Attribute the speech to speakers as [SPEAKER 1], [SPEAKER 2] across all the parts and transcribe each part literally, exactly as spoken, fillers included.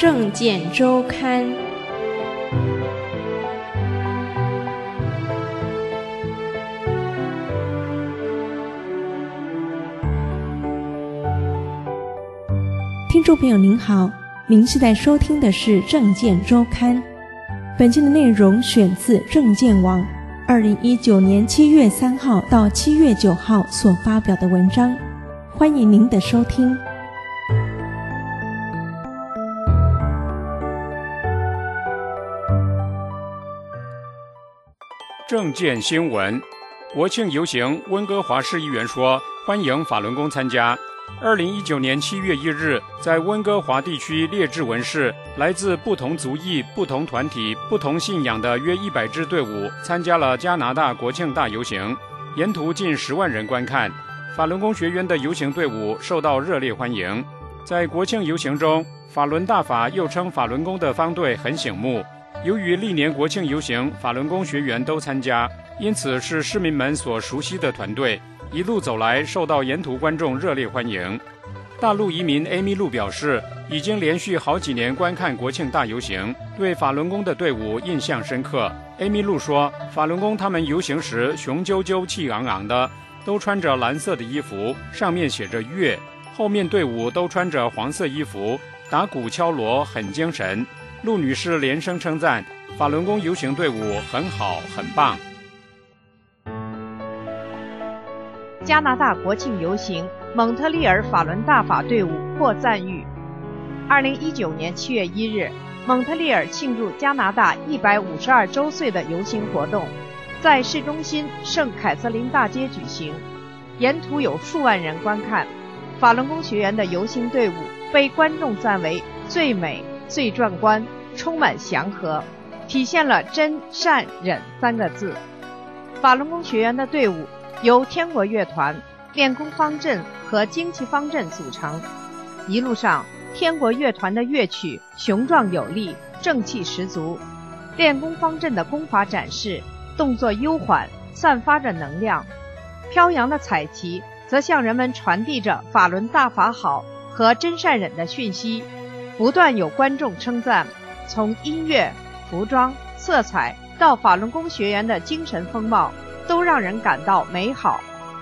[SPEAKER 1] 政见周刊》。听众朋友您好，您现在收听的是《政见周刊》。本期的内容选自政见网二零一九年七月三号到七月九号所发表的文章，欢迎您的收听。
[SPEAKER 2] 政见新闻：国庆游行，温哥华市议员说欢迎法轮功参加。二零一九年七月一日，在温哥华地区列治文市，来自不同族裔、不同团体、不同信仰的约一百支队伍参加了加拿大国庆大游行，沿途近十万人观看。法轮功学院的游行队伍受到热烈欢迎。在国庆游行中，法轮大法又称法轮功的方队很醒目。由于历年国庆游行法轮功学员都参加，因此是市民们所熟悉的团队。一路走来，受到沿途观众热烈欢迎。大陆移民 Amy 露表示，已经连续好几年观看国庆大游行，对法轮功的队伍印象深刻。Amy 露说，法轮功他们游行时雄赳赳气昂昂的，都穿着蓝色的衣服，上面写着乐，后面队伍都穿着黄色衣服，打鼓敲锣，很精神。陆女士连声称赞法轮功游行队伍很好很棒。
[SPEAKER 3] 加拿大国庆游行，蒙特利尔法轮大法队伍获赞誉。二零一九年七月一日，蒙特利尔庆祝加拿大一百五十二周岁的游行活动，在市中心圣凯瑟琳大街举行，沿途有数万人观看。法轮功学员的游行队伍被观众赞为最美、最壮观，充满祥和，体现了真善忍三个字。法轮功学员的队伍由天国乐团、练功方阵和旌旗方阵组成。一路上，天国乐团的乐曲雄壮有力，正气十足；练功方阵的功法展示动作悠缓，散发着能量。飘扬的彩旗则向人们传递着法轮大法好和真善忍的讯息。不断有观众称赞，从音乐、服装、色彩到法轮功学员的精神风貌，都让人感到美好。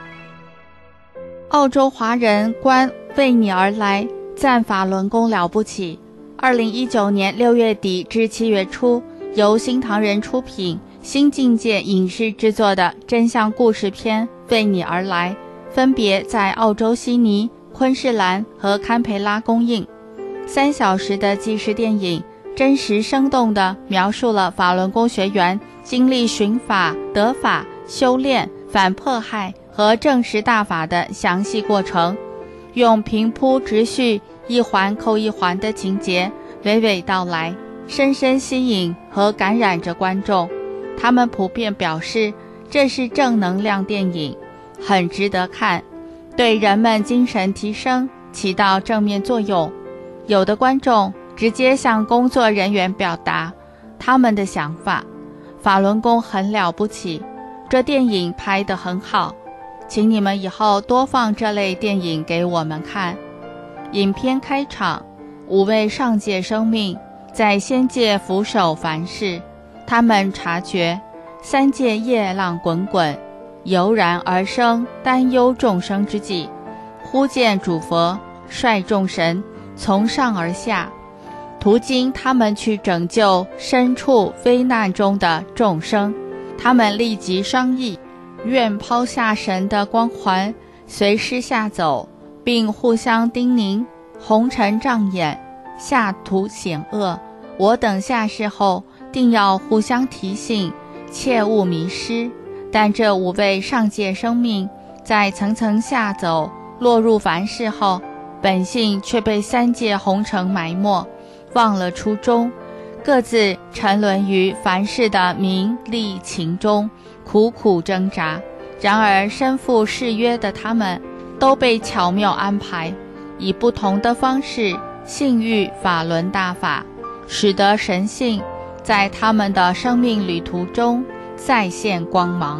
[SPEAKER 4] 澳洲华人观为你而来，赞法轮功了不起。二零一九年六月底至七月初，由新唐人出品、新境界影视制作的真相故事片《为你而来》，分别在澳洲悉尼、昆士兰和堪培拉公映。三小时的纪实电影，真实生动地描述了法轮功学员经历寻法、得法、修炼、反迫害和证实大法的详细过程，用平铺直叙、一环扣一环的情节娓娓道来，深深吸引和感染着观众。他们普遍表示，这是正能量电影，很值得看，对人们精神提升起到正面作用。有的观众直接向工作人员表达他们的想法，法轮功很了不起，这电影拍得很好，请你们以后多放这类电影给我们看。影片开场，五位上界生命在仙界俯首凡世，他们察觉三界业浪滚滚，油然而生担忧众生之际，忽见主佛率众神从上而下，途经他们去拯救身处危难中的众生。他们立即商议，愿抛下神的光环，随师下走，并互相叮咛：红尘障眼，下途险恶，我等下世后定要互相提醒，切勿迷失。但这五位上界生命在层层下走，落入凡世后，本性却被三界红尘埋没，忘了初衷，各自沉沦于凡世的名利情中，苦苦挣扎。然而身负誓约的他们，都被巧妙安排，以不同的方式信誉法轮大法，使得神性在他们的生命旅途中再现光芒。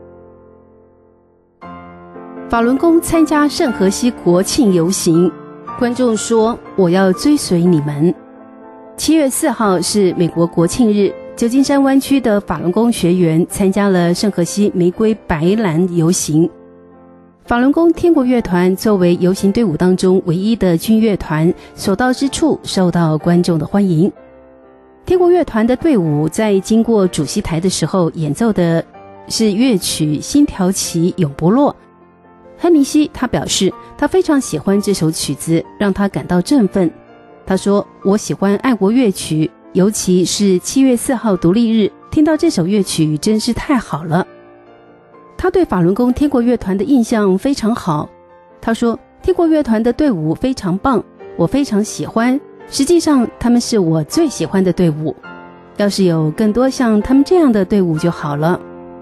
[SPEAKER 5] 法轮功参加圣荷西国庆游行， 观众说我要追随你们。七月四号是美国国庆日，旧金山湾区的法轮功学员参加了圣荷西玫瑰白蓝游行。法轮功天国乐团作为游行队伍当中唯一的军乐团，所到之处受到观众的欢迎。天国乐团的队伍在经过主席台的时候，演奏的是乐曲《星条旗永不落》。亨明希他表示，他非常喜欢这首曲子，让他感到振奋。他说，我喜欢爱国乐曲，尤其是七月四号独立日，听到这首乐曲真是太好了。他对法轮功天国乐团的印象非常好。他说，天国乐团的队伍非常棒，我非常喜欢，实际上他们是我最喜欢的队伍，要是有更多像他们这样的队伍就好了。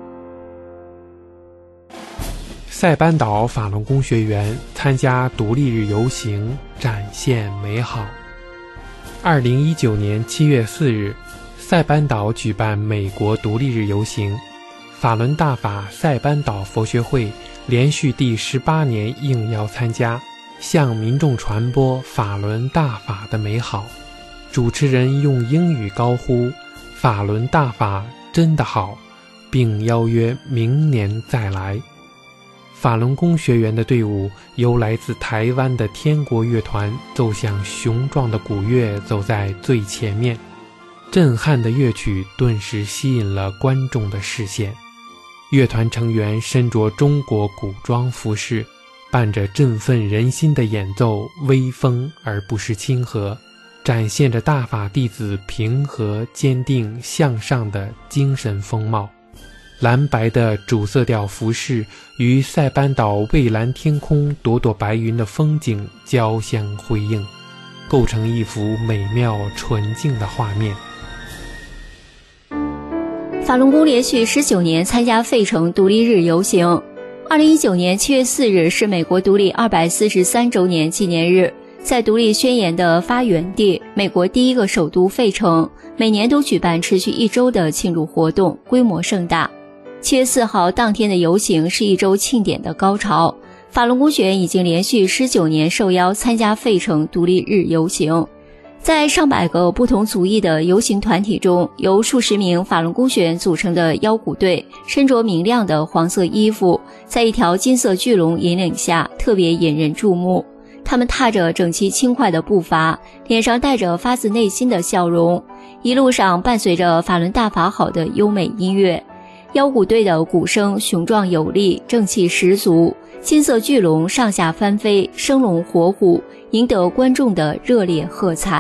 [SPEAKER 6] 塞班岛法轮功学员参加独立日游行，展现美好。二零一九年七月四日，塞班岛举办美国独立日游行，法轮大法塞班岛佛学会连续第十八年应邀参加，向民众传播法轮大法的美好。主持人用英语高呼法轮大法真的好，并邀约明年再来。法轮功学员的队伍由来自台湾的天国乐团奏响雄壮的鼓乐，走在最前面，震撼的乐曲顿时吸引了观众的视线。乐团成员身着中国古装服饰，伴着振奋人心的演奏，威风而不失亲和，展现着大法弟子平和坚定向上的精神风貌。蓝白的主色调服饰与塞班岛蔚蓝天空朵朵白云的风景交相辉映，构成一幅美妙纯净的画面。
[SPEAKER 7] 法轮功连续十九年参加费城独立日游行。二零一九年七月四日是美国独立二百四十三周年纪念日，在独立宣言的发源地美国第一个首都费城，每年都举办持续一周的庆祝活动，规模盛大。七月四号当天的游行是一周庆典的高潮，法轮功学员已经连续十九年受邀参加费城独立日游行。在上百个不同族裔的游行团体中，由数十名法轮功学员组成的腰鼓队，身着明亮的黄色衣服，在一条金色巨龙引领下特别引人注目。他们踏着整齐轻快的步伐，脸上带着发自内心的笑容，一路上伴随着法轮大法好的优美音乐。腰鼓队的鼓声雄壮有力，正气十足，金色巨龙上下翻飞，生龙活虎，赢得观众的热烈喝彩。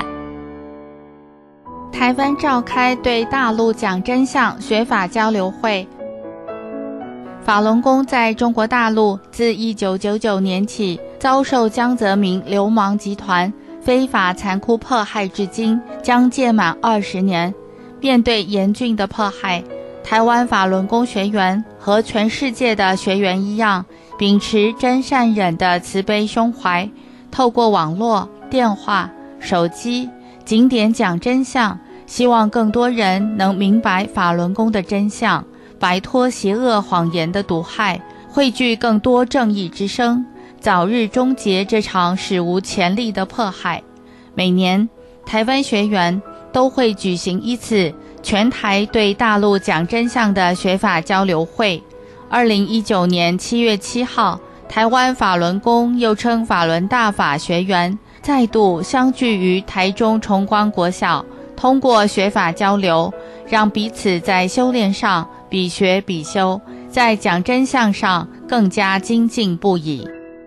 [SPEAKER 4] 台湾召开对大陆讲真相学法交流会。法轮功在中国大陆自一九九九年起遭受江泽民流氓集团非法残酷迫害至今，将届满二十年。面对严峻的迫害，台湾法轮功学员和全世界的学员一样，秉持真善忍的慈悲胸怀，透过网络、电话、手机、景点讲真相，希望更多人能明白法轮功的真相，摆脱邪恶谎言的毒害，汇聚更多正义之声，早日终结这场史无前例的迫害。每年，台湾学员都会举行一次全台对大陆讲真相的学法交流会。二零一九年七月七号，台湾法轮功又称法轮大法学员再度相聚于台中崇光国小，通过学法交流，让彼此在修炼上比学比修，在讲真相上更加精进不已。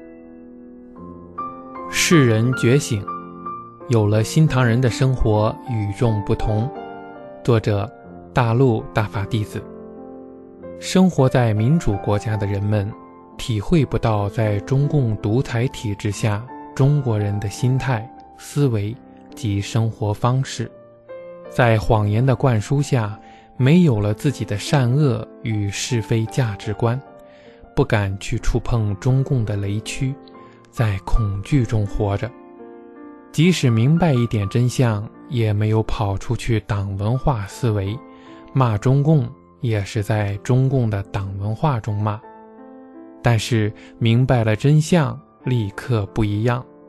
[SPEAKER 6] 世人觉醒，有了新唐人的生活与众不同。作者：大陆大法弟子。生活在民主国家的人们体会不到在中共独裁体制下中国人的心态、思维及生活方式，在谎言的灌输下，没有了自己的善恶与是非价值观，不敢去触碰中共的雷区，在恐惧中活着。即使明白一点真相，也没有跑出去党文化思维，骂中共也是在中共的党文化中骂。但是明白了真相，立刻不一样。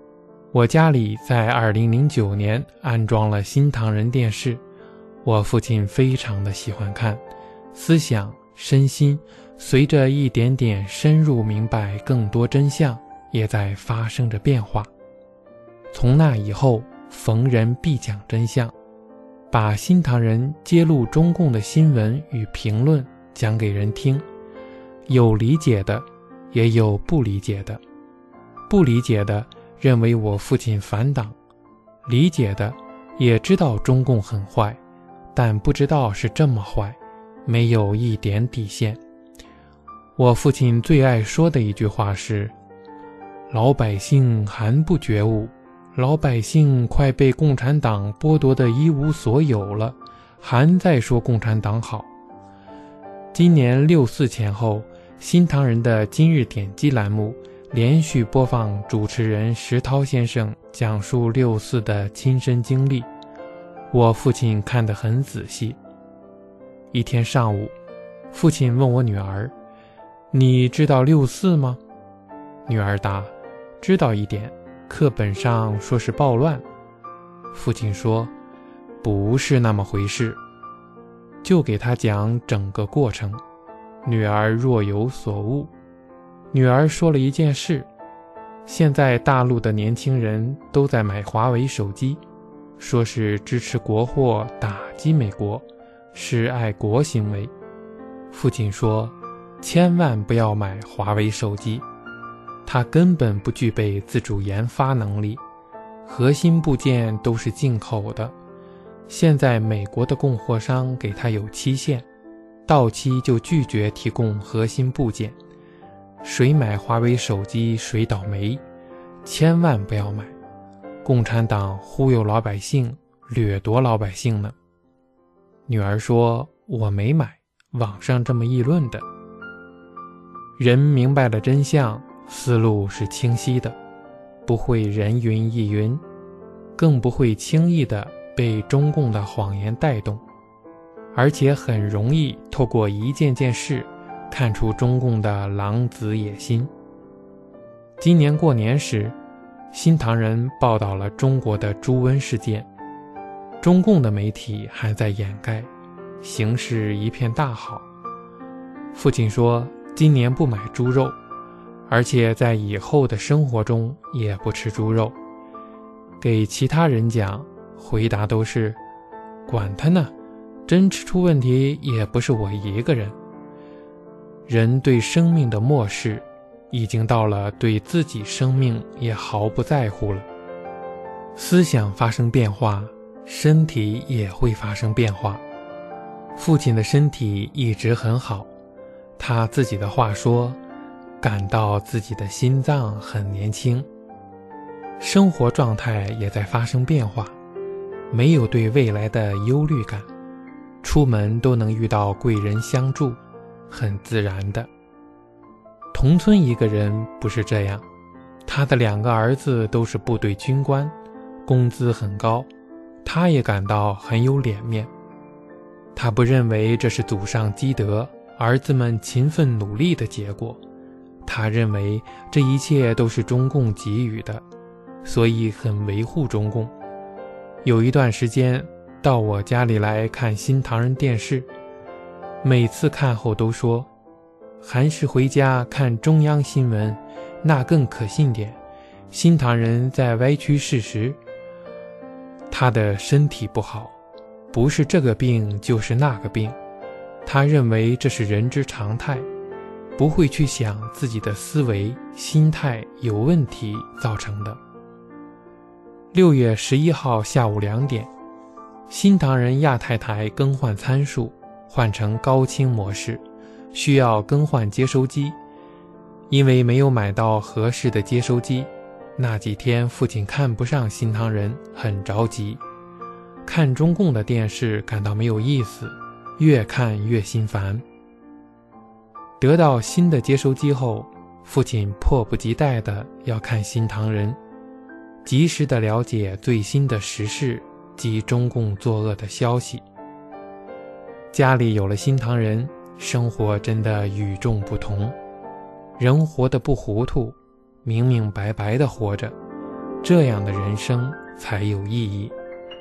[SPEAKER 6] 我家里在二零零九年安装了新唐人电视，我父亲非常的喜欢看，思想身心随着一点点深入明白更多真相，也在发生着变化。从那以后，逢人必讲真相，把新唐人揭露中共的新闻与评论讲给人听，有理解的，也有不理解的。不理解的认为我父亲反党，理解的也知道中共很坏，但不知道是这么坏，没有一点底线。我父亲最爱说的一句话是：老百姓还不觉悟，老百姓快被共产党剥夺得一无所有了，还在说共产党好。今年六四前后，新唐人的今日点击栏目连续播放主持人石涛先生讲述六四的亲身经历，我父亲看得很仔细。一天上午，父亲问我女儿：你知道六四吗？女儿答：知道一点，课本上说是暴乱。父亲说：不是那么回事，就给她讲整个过程。女儿若有所悟。女儿说了一件事：现在大陆的年轻人都在买华为手机，说是支持国货打击美国，是爱国行为。父亲说，千万不要买华为手机，它根本不具备自主研发能力，核心部件都是进口的，现在美国的供货商给它有期限，到期就拒绝提供核心部件，谁买华为手机谁倒霉，千万不要买，共产党忽悠老百姓，掠夺老百姓呢。女儿说，我没买，网上这么议论的。人明白了真相，思路是清晰的，不会人云亦云，更不会轻易的被中共的谎言带动，而且很容易透过一件件事看出中共的狼子野心。今年过年时，新唐人报道了中国的猪瘟事件，中共的媒体还在掩盖，形势一片大好。父亲说，今年不买猪肉，而且在以后的生活中也不吃猪肉。给其他人讲，回答都是：管他呢，真吃出问题也不是我一个人。人对生命的漠视，已经到了对自己生命也毫不在乎了。思想发生变化，身体也会发生变化。父亲的身体一直很好，他自己的话说，感到自己的心脏很年轻。生活状态也在发生变化，没有对未来的忧虑感，出门都能遇到贵人相助，很自然的。同村一个人不是这样，他的两个儿子都是部队军官，工资很高，他也感到很有脸面。他不认为这是祖上积德，儿子们勤奋努力的结果，他认为这一切都是中共给予的，所以很维护中共。有一段时间到我家里来看新唐人电视，每次看后都说，还是回家看中央新闻，那更可信点，新唐人在歪曲事实。他的身体不好，不是这个病就是那个病，他认为这是人之常态，不会去想自己的思维心态有问题造成的。六月十一号下午两点，新唐人亚太台更换参数，换成高清模式，需要更换接收机。因为没有买到合适的接收机，那几天父亲看不上新唐人，很着急。看中共的电视感到没有意思，越看越心烦。得到新的接收机后，父亲迫不及待地要看新唐人，及时地了解最新的时事及中共作恶的消息。家里有了新唐人，生活真的与众不同，人活得不糊涂，明明白白地活着， 这样的人生才有意义。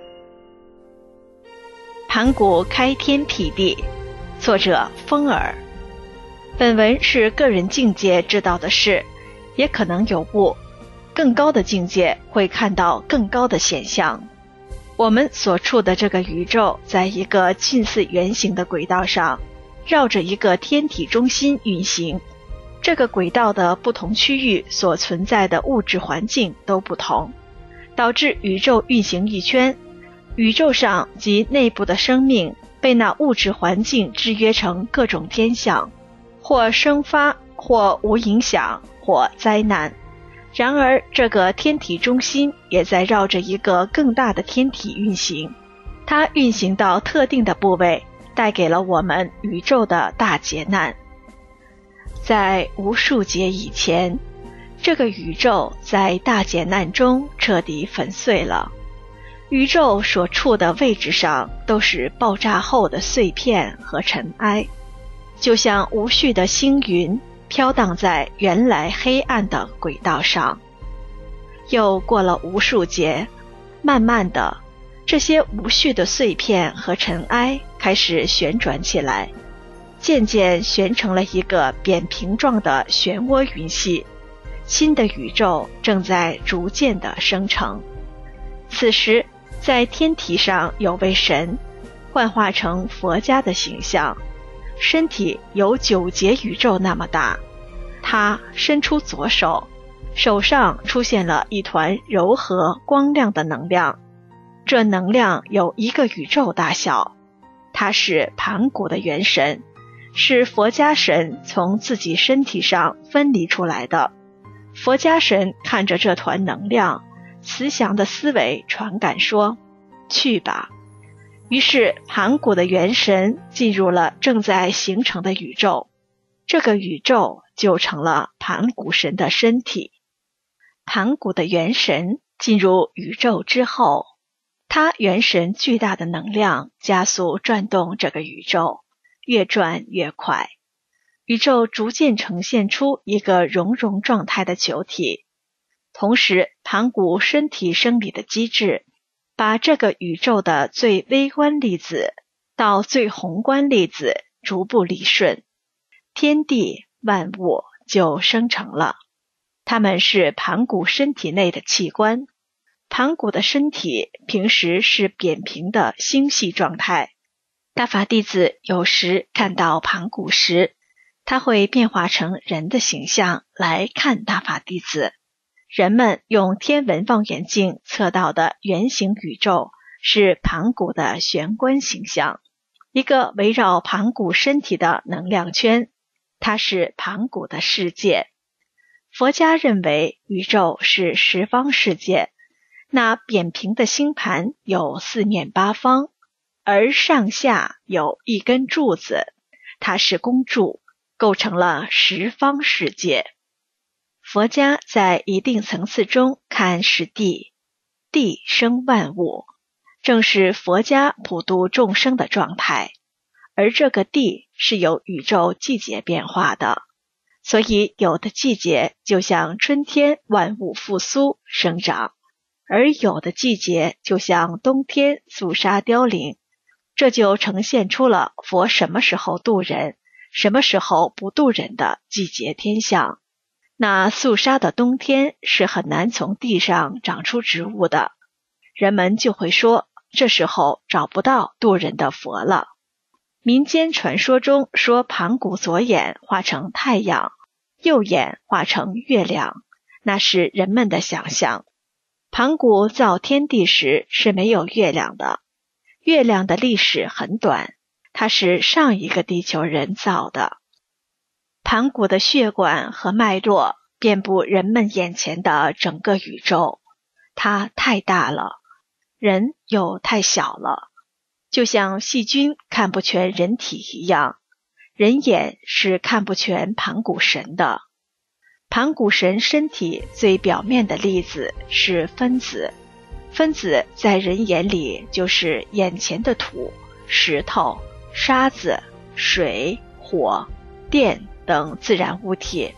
[SPEAKER 8] 盘古开天辟地，作者风儿。本文是个人境界知道的事，也可能有误。更高的境界会看到更高的现象。我们所处的这个宇宙，在一个近似圆形的轨道上，绕着一个天体中心运行。这个轨道的不同区域所存在的物质环境都不同，导致宇宙运行一圈，宇宙上及内部的生命被那物质环境制约成各种天象，或生发，或无影响，或灾难。然而这个天体中心也在绕着一个更大的天体运行，它运行到特定的部位，带给了我们宇宙的大劫难。在无数劫以前，这个宇宙在大劫难中彻底粉碎了。宇宙所处的位置上都是爆炸后的碎片和尘埃，就像无序的星云飘荡在原来黑暗的轨道上。又过了无数劫，慢慢的，这些无序的碎片和尘埃开始旋转起来，渐渐旋成了一个扁平状的漩涡云系。新的宇宙正在逐渐的生成。此时，在天体上有位神，幻化成佛家的形象，身体有九节宇宙那么大。他伸出左手，手上出现了一团柔和光亮的能量，这能量有一个宇宙大小。他是盘古的元神，是佛家神从自己身体上分离出来的。佛家神看着这团能量，慈祥的思维传感说：去吧。于是盘古的元神进入了正在形成的宇宙，这个宇宙就成了盘古神的身体。盘古的元神进入宇宙之后，他元神巨大的能量加速转动这个宇宙，越转越快。宇宙逐渐呈现出一个熔融状态的球体。同时，盘古身体生理的机制把这个宇宙的最微观粒子到最宏观粒子逐步理顺，天地万物就生成了。它们是盘古身体内的器官。盘古的身体平时是扁平的星系状态。大法弟子有时看到盘古时，他会变化成人的形象来看大法弟子。人们用天文望远镜测到的圆形宇宙是盘古的玄观形象，一个围绕盘古身体的能量圈，它是盘古的世界。佛家认为宇宙是十方世界，那扁平的星盘有四面八方，而上下有一根柱子，它是宫柱，构成了十方世界。佛家在一定层次中看是地，地生万物，正是佛家普度众生的状态。而这个地是由宇宙季节变化的，所以有的季节就像春天万物复苏生长，而有的季节就像冬天肃杀凋零。这就呈现出了佛什么时候度人，什么时候不度人的季节天象。那肃杀的冬天是很难从地上长出植物的，人们就会说这时候找不到度人的佛了。民间传说中说盘古左眼化成太阳，右眼化成月亮，那是人们的想象。盘古造天地时是没有月亮的，月亮的历史很短，它是上一个地球人造的。盘古的血管和脉络遍布人们眼前的整个宇宙，它太大了，人又太小了，就像细菌看不全人体一样，人眼是看不全盘古神的。盘古神身体最表面的粒子是分子，分子在人眼里就是眼前的土、石头、沙子、水、火、电等自然物体。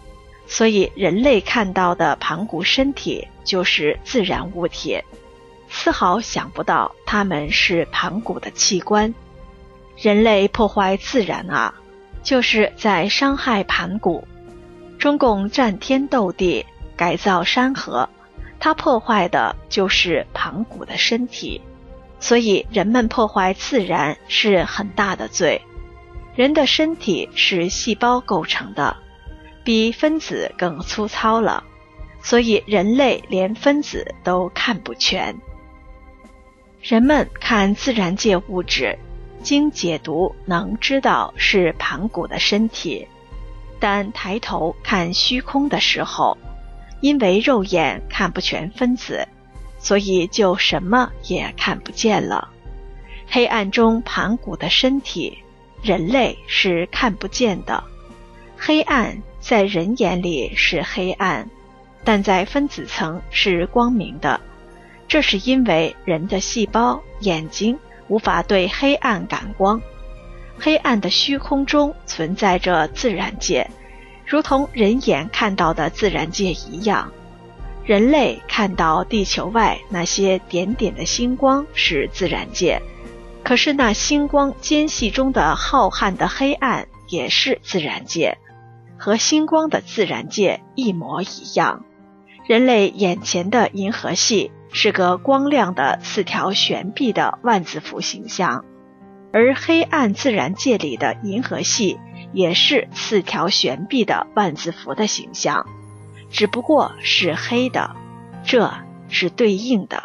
[SPEAKER 8] 所以人类看到的盘古身体就是自然物体，丝毫想不到它们是盘古的器官。人类破坏自然啊，就是在伤害盘古。中共战天斗地，改造山河，它破坏的就是盘古的身体。所以人们破坏自然是很大的罪。人的身体是细胞构成的，比分子更粗糙了，所以人类连分子都看不全。人们看自然界物质，经解读能知道是盘古的身体，但抬头看虚空的时候，因为肉眼看不全分子，所以就什么也看不见了。黑暗中盘古的身体，人类是看不见的。黑暗在人眼里是黑暗，但在分子层是光明的。这是因为人的细胞、眼睛无法对黑暗感光。黑暗的虚空中存在着自然界，如同人眼看到的自然界一样。人类看到地球外那些点点的星光是自然界，可是那星光间隙中的浩瀚的黑暗也是自然界，和星光的自然界一模一样。人类眼前的银河系是个光亮的四条悬臂的万字符形象，而黑暗自然界里的银河系也是四条悬臂的万字符的形象，只不过是黑的，这是对应的。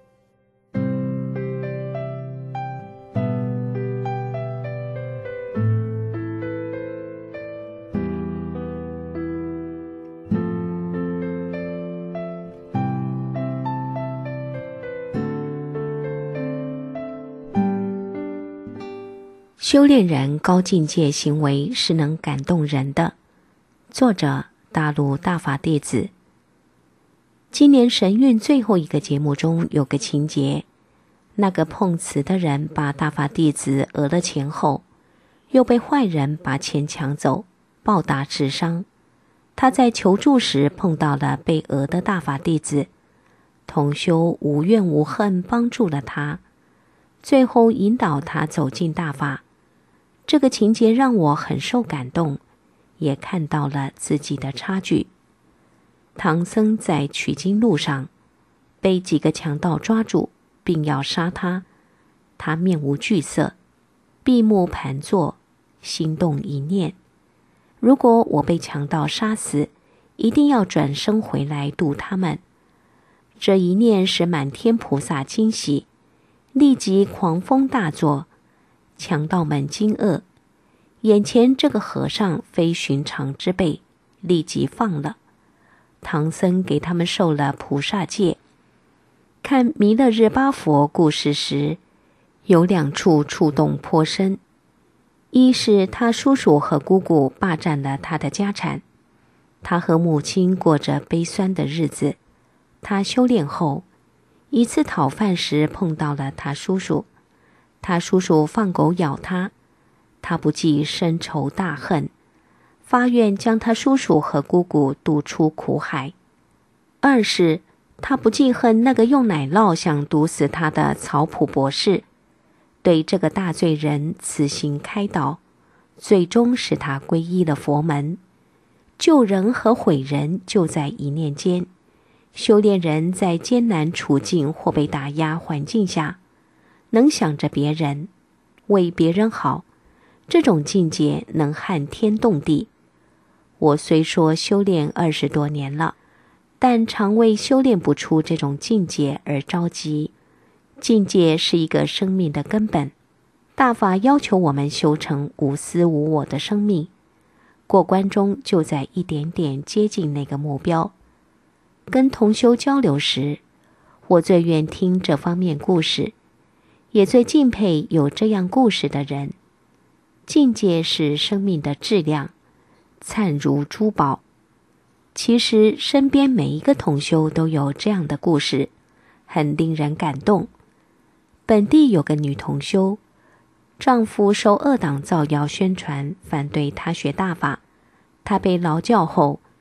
[SPEAKER 9] 修炼人高境界行为是能感动人的。作者：大陆大法弟子。今年神韵最后一个节目中有个情节，那个碰瓷的人把大法弟子讹了钱后，又被坏人把钱抢走，暴打致伤。他在求助时碰到了被讹的大法弟子，同修无怨无恨帮助了他，最后引导他走进大法。这个情节让我很受感动，也看到了自己的差距。唐僧在取经路上被几个强盗抓住，并要杀他，他面无惧色，闭目盘坐，心动一念：如果我被强盗杀死，一定要转生回来度他们。这一念使满天菩萨惊喜，立即狂风大作，强盗们惊愕，眼前这个和尚非寻常之辈，立即放了。唐僧给他们受了菩萨戒。看弥勒日巴佛故事时，有两处触动颇深。一是他叔叔和姑姑霸占了他的家产，他和母亲过着悲酸的日子。他修炼后，一次讨饭时碰到了他叔叔，他叔叔放狗咬他，他不计深仇大恨，发愿将他叔叔和姑姑渡出苦海。二是他不记恨那个用奶酪想毒死他的曹普博士，对这个大罪人慈心开导，最终使他皈依了佛门。救人和毁人就在一念间。修炼人在艰难处境或被打压环境下，能想着别人，为别人好，这种境界能撼天动地。我虽说修炼二十多年了，但常为修炼不出这种境界而着急。境界是一个生命的根本，大法要求我们修成无私无我的生命，过关中就在一点点接近那个目标。跟同修交流时，我最愿听这方面故事，也最敬佩有这样故事的人。境界是生命的质量，灿如珠宝。其实身边每一个同修都有这样的故事，很令人感动。本地有个女同修，丈夫受恶党造谣宣传，反对她学大法。她被劳教后，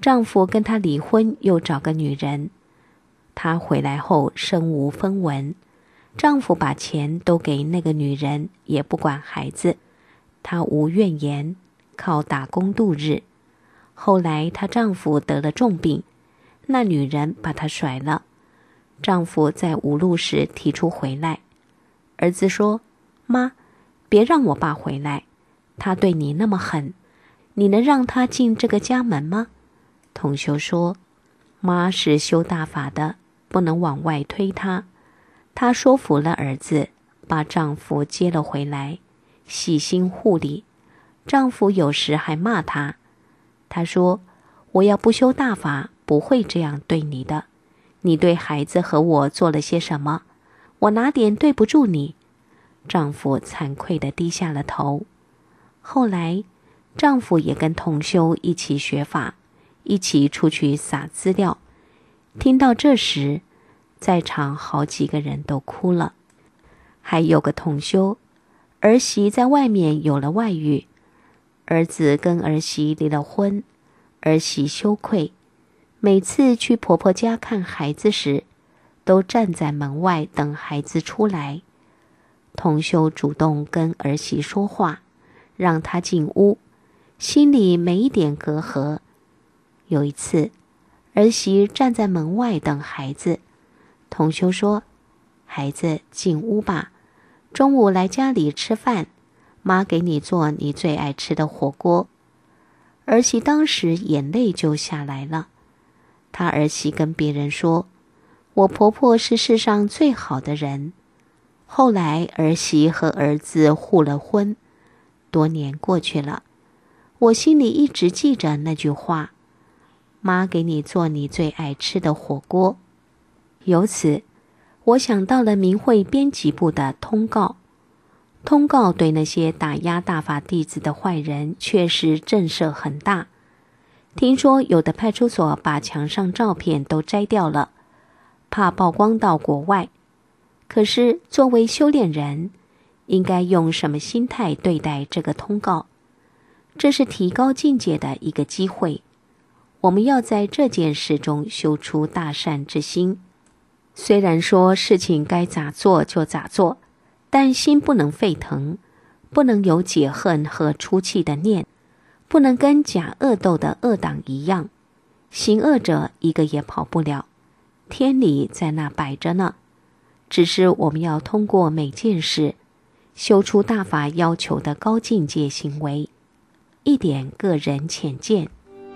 [SPEAKER 9] 丈夫跟她离婚，又找个女人。她回来后身无分文，丈夫把钱都给那个女人，也不管孩子，她无怨言，靠打工度日。后来她丈夫得了重病，那女人把她甩了。丈夫在无路时提出回来，儿子说：妈，别让我爸回来，他对你那么狠，你能让他进这个家门吗？同修说：妈是修大法的，不能往外推他。她说服了儿子，把丈夫接了回来，细心护理。丈夫有时还骂她，她说：我要不修大法，不会这样对你的。你对孩子和我做了些什么？我哪点对不住你？丈夫惭愧地低下了头。后来，丈夫也跟同修一起学法，一起出去撒资料。听到这时，在场好几个人都哭了。还有个同修，儿媳在外面有了外遇，儿子跟儿媳离了婚，儿媳羞愧，每次去婆婆家看孩子时，都站在门外等孩子出来。同修主动跟儿媳说话，让她进屋，心里没一点隔阂。有一次，儿媳站在门外等孩子，同修说：孩子进屋吧，中午来家里吃饭，妈给你做你最爱吃的火锅。儿媳当时眼泪就下来了。她儿媳跟别人说：我婆婆是世上最好的人。后来儿媳和儿子互了婚，多年过去了，我心里一直记着那句话：妈给你做你最爱吃的火锅。由此，我想到了明慧编辑部的通告。通告对那些打压大法弟子的坏人确实震慑很大。听说有的派出所把墙上照片都摘掉了，怕曝光到国外。可是作为修炼人，应该用什么心态对待这个通告？这是提高境界的一个机会。我们要在这件事中修出大善之心。虽然说事情该咋做就咋做，但心不能沸腾，不能有解恨和出气的念，不能跟假恶斗的恶党一样，行恶者一个也跑不了，天理在那摆着呢。只是我们要通过每件事，修出大法要求的高境界行为，一点个人浅见。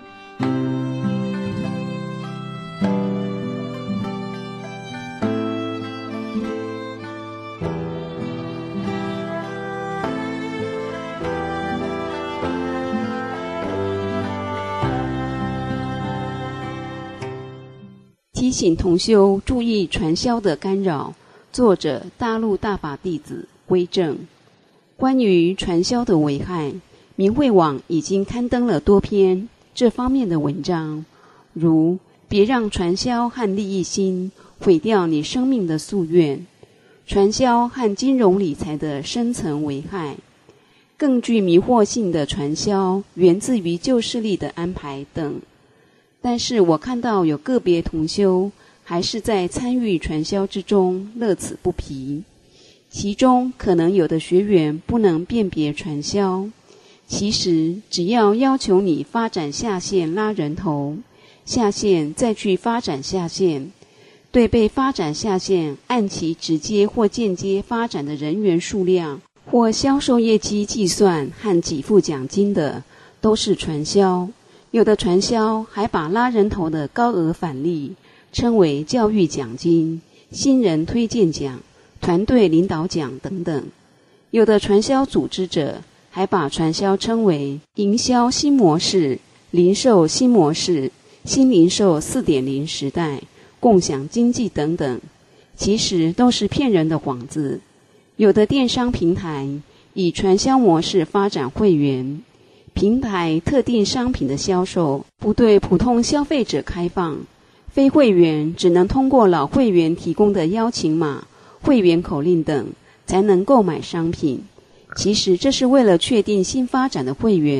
[SPEAKER 10] 提醒同修注意传销的干扰。作者：大陆大法弟子归正。关于传销的危害，明慧网已经刊登了多篇这方面的文章，如别让传销和利益心毁掉你生命的夙愿，传销和金融理财的深层危害，更具迷惑性的传销源自于旧势力的安排等。但是我看到有个别同修还是在参与传销之中乐此不疲，其中可能有的学员不能辨别传销。其实只要要求你发展下线拉人头，下线再去发展下线，对被发展下线按其直接或间接发展的人员数量或销售业绩计算和给付奖金的，都是传销。有的传销还把拉人头的高额返利称为教育奖金、新人推荐奖、团队领导奖等等。有的传销组织者还把传销称为营销新模式、零售新模式、新零售 四点零 时代、共享经济等等，其实都是骗人的幌子。有的电商平台以传销模式发展会员，平台特定商品的销售不对普通消费者开放，非会员只能通过老会员提供的邀请码、会员口令等才能购买商品。其实这是为了确定新发展的会员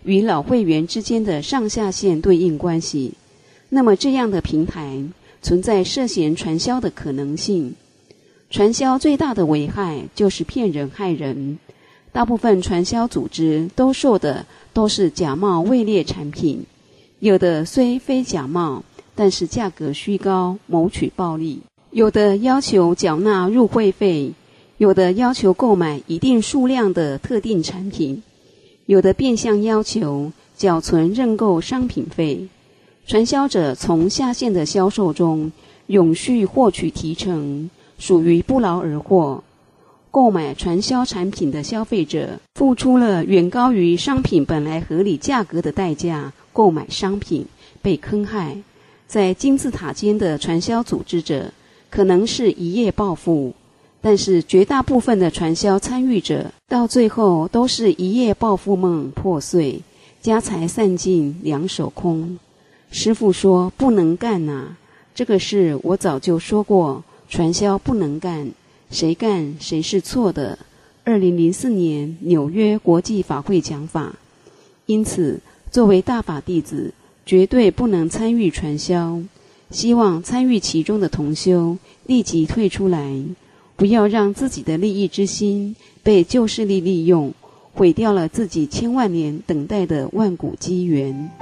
[SPEAKER 10] 与老会员之间的上下线对应关系，那么这样的平台存在涉嫌传销的可能性。传销最大的危害就是骗人害人，大部分传销组织都售的都是假冒伪劣产品，有的虽非假冒，但是价格虚高，谋取暴利；有的要求缴纳入会费，有的要求购买一定数量的特定产品，有的变相要求缴存认购商品费。传销者从下线的销售中永续获取提成，属于不劳而获。购买传销产品的消费者付出了远高于商品本来合理价格的代价购买商品，被坑害。在金字塔尖的传销组织者可能是一夜暴富，但是绝大部分的传销参与者到最后都是一夜暴富梦破碎，家财散尽，两手空。师父说不能干啊，这个事我早就说过，传销不能干，谁干谁是错的。二零零四年纽约国际法会讲法。因此作为大法弟子绝对不能参与传销，希望参与其中的同修立即退出来，不要让自己的利益之心被旧势力利用，毁掉了自己千万年等待的万古机缘。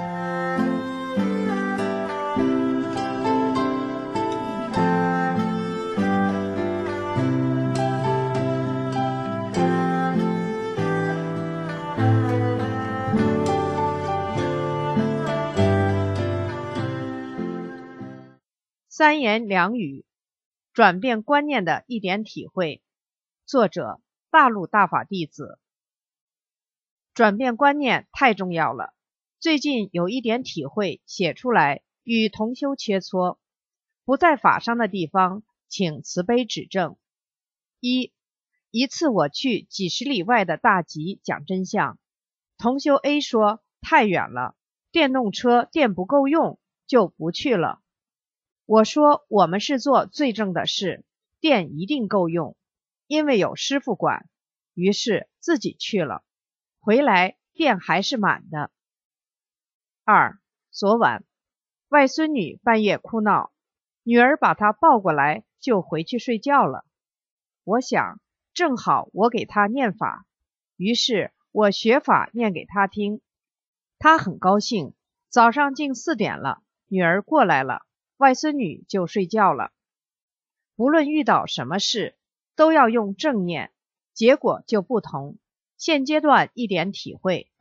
[SPEAKER 3] 三言两语，转变观念的一点体会。作者：大陆大法弟子。转变观念太重要了，最近有一点体会写出来，与同修切磋。不在法上的地方，请慈悲指正。一，一次我去几十里外的大集讲真相，同修 A 说太远了，电动车电不够用，就不去了。我说我们是做最正的事，电一定够用，因为有师父管，于是自己去了，回来电还是满的。二，昨晚外孙女半夜哭闹，女儿把她抱过来就回去睡觉了。我想正好我给她念法，于是我学法念给她听，她很高兴。早上近四点了，女儿过来了，外孙女就睡觉了。不论遇到什么事，都要用正念，结果就不同。现阶段一点体会。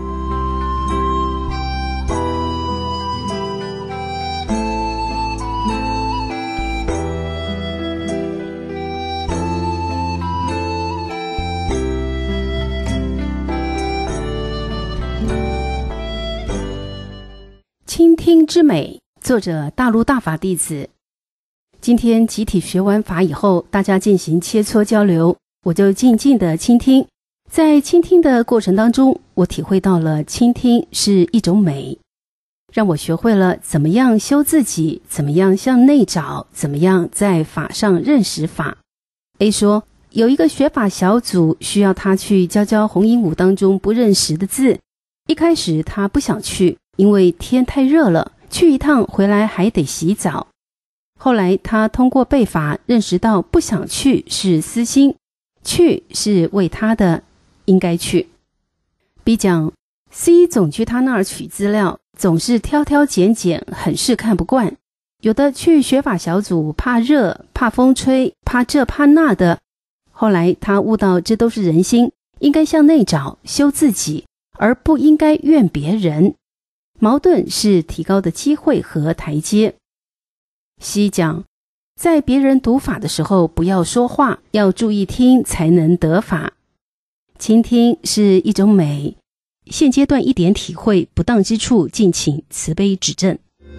[SPEAKER 5] 倾听之美，作者大陆大法弟子。今天集体学完法以后，大家进行切磋交流，我就静静的倾听。在倾听的过程当中，我体会到了倾听是一种美，让我学会了怎么样修自己，怎么样向内找，怎么样在法上认识法。 A 说有一个学法小组需要他去教教红鹦鹉当中不认识的字，一开始他不想去，因为天太热了，去一趟回来还得洗澡。后来他通过背法认识到不想去是私心，去是为他的，应该去。 B 讲 C 总去他那儿取资料，总是挑挑拣拣，很是看不惯。有的去学法小组怕热，怕风吹，怕这怕那的。后来他悟到这都是人心，应该向内找，修自己，而不应该怨别人。矛盾是提高的机会和台阶。C 讲在别人读法的时候不要说话，要注意听才能得法。倾听是一种美，现阶段一点体会不当之处，敬请慈悲指正。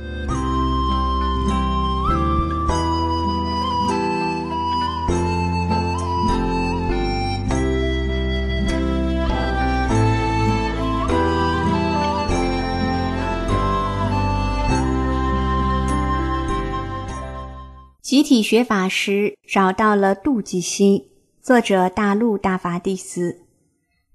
[SPEAKER 11] 集体学法时找到了妒忌心，作者大陆大法弟子。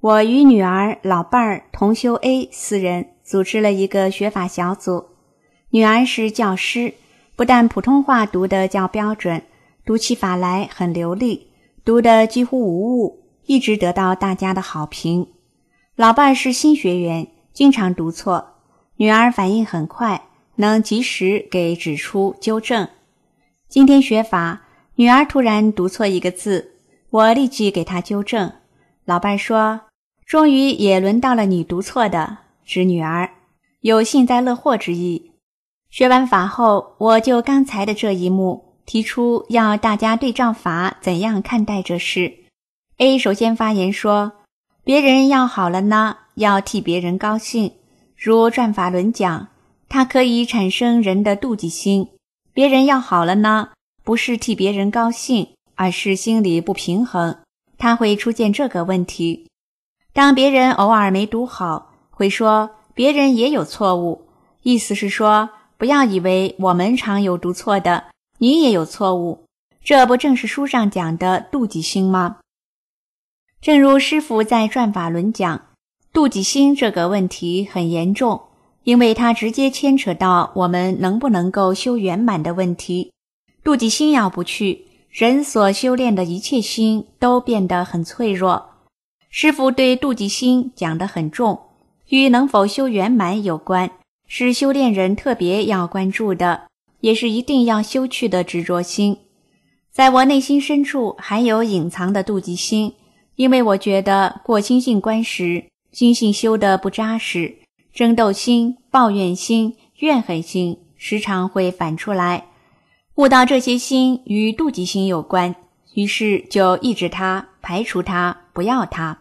[SPEAKER 11] 我与女儿、老伴儿、同修 A 四人组织了一个学法小组。女儿是教师，不但普通话读得较标准，读起法来很流利，读得几乎无误，一直得到大家的好评。老伴儿是新学员，经常读错，女儿反应很快，能及时给指出纠正。今天学法，女儿突然读错一个字，我立即给她纠正。老伴儿说，终于也轮到了你读错的，指女儿，有幸灾乐祸之意。学完法后，我就刚才的这一幕提出要大家对照法怎样看待这事。 A 首先发言说，别人要好了呢，要替别人高兴，如转法轮讲，它可以产生人的妒忌心。别人要好了呢，不是替别人高兴，而是心里不平衡，它会出现这个问题。当别人偶尔没读好，会说别人也有错误，意思是说，不要以为我们常有读错的，你也有错误，这不正是书上讲的妒忌心吗？正如师父在转法轮讲，妒忌心这个问题很严重，因为它直接牵扯到我们能不能够修圆满的问题。妒忌心要不去，人所修炼的一切心都变得很脆弱。师父对妒忌心讲得很重，与能否修圆满有关，是修炼人特别要关注的，也是一定要修去的执着心。在我内心深处还有隐藏的妒忌心，因为我觉得过心性关时，心性修得不扎实，争斗心、抱怨心、怨恨心时常会反出来。悟到这些心与妒忌心有关，于是就抑制它，排除它，不要它。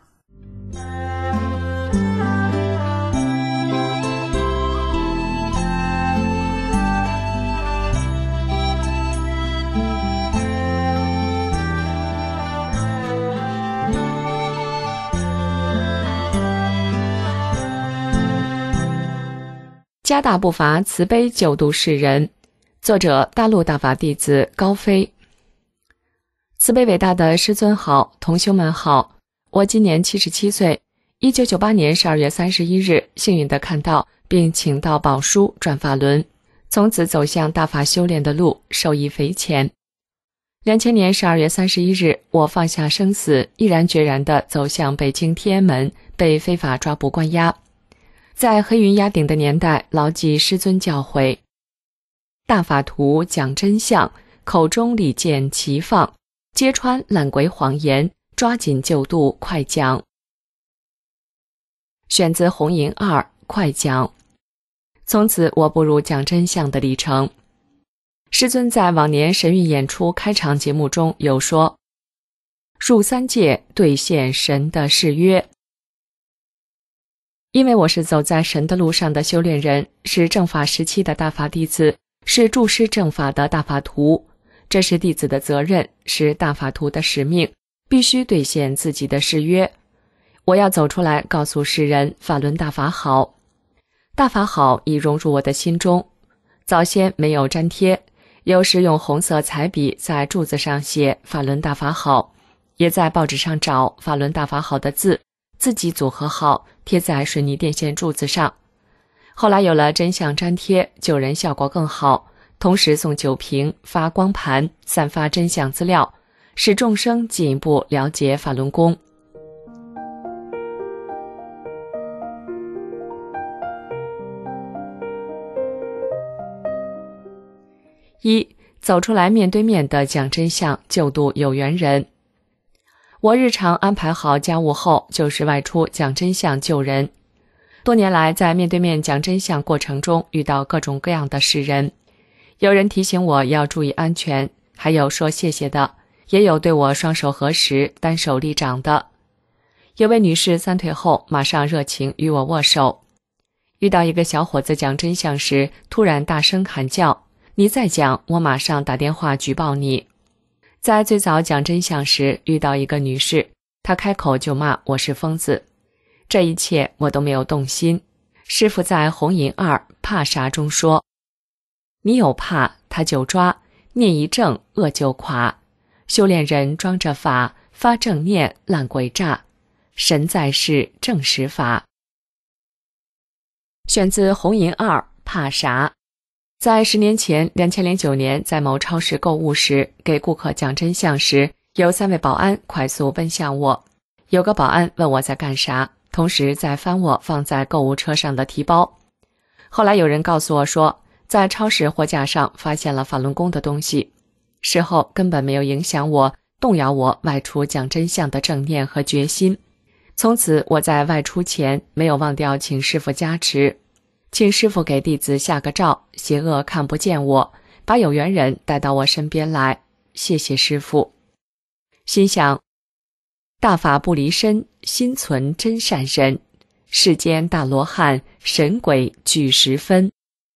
[SPEAKER 12] 加大步伐，慈悲救度世人。作者：大陆大法弟子高飞。慈悲伟大的师尊好，同修们好。我今年七十七岁，一九九八年十二月三十一日，幸运地看到并请到宝书转法轮，从此走向大法修炼的路，受益匪浅。两千年十二月三十一日，我放下生死，毅然决然地走向北京天安门，被非法抓捕关押。在黑云压顶的年代，牢记师尊教诲，大法图讲真相，口中利剑齐放，揭穿烂鬼谎言，抓紧救度快讲。选自红银二快讲。从此我步入讲真相的历程。师尊在往年神韵演出开场节目中有说，入三界兑现神的誓约。因为我是走在神的路上的修炼人，是正法时期的大法弟子，是注师正法的大法徒，这是弟子的责任，是大法徒的使命，必须兑现自己的誓约。我要走出来告诉世人，法轮大法好。大法好已融入我的心中。早先没有粘贴，有时用红色彩笔在柱子上写法轮大法好，也在报纸上找法轮大法好的字，自己组合好，贴在水泥电线柱子上。后来有了真相粘贴，救人效果更好，同时送酒瓶，发光盘，散发真相资料，使众生进一步了解法轮功。一、走出来面对面的讲真相，救度有缘人。我日常安排好家务后，就是外出讲真相救人。多年来，在面对面讲真相过程中，遇到各种各样的世人，有人提醒我要注意安全，还有说谢谢的，也有对我双手合十、单手立掌的。有位女士三腿后，马上热情与我握手。遇到一个小伙子讲真相时，突然大声喊叫，你再讲，我马上打电话举报你。在最早讲真相时，遇到一个女士，她开口就骂我是疯子。这一切我都没有动心。师父在红银二怕啥中说，你有怕他就抓，念一正恶就垮。修炼人装着法，发正念烂鬼诈。 神在世正实法。选自红银二，怕啥？在十年前，两千零九年，在某超市购物时，给顾客讲真相时，有三位保安快速奔向我。有个保安问我在干啥，同时在翻我放在购物车上的提包。后来有人告诉我说，在超市货架上发现了法轮功的东西。事后根本没有影响我，动摇我外出讲真相的正念和决心。从此我在外出前没有忘掉请师父加持，请师父给弟子下个罩，邪恶看不见我，把有缘人带到我身边来，谢谢师父。心想，大法不离身，心存真善人，世间大罗汉，神鬼俱十分。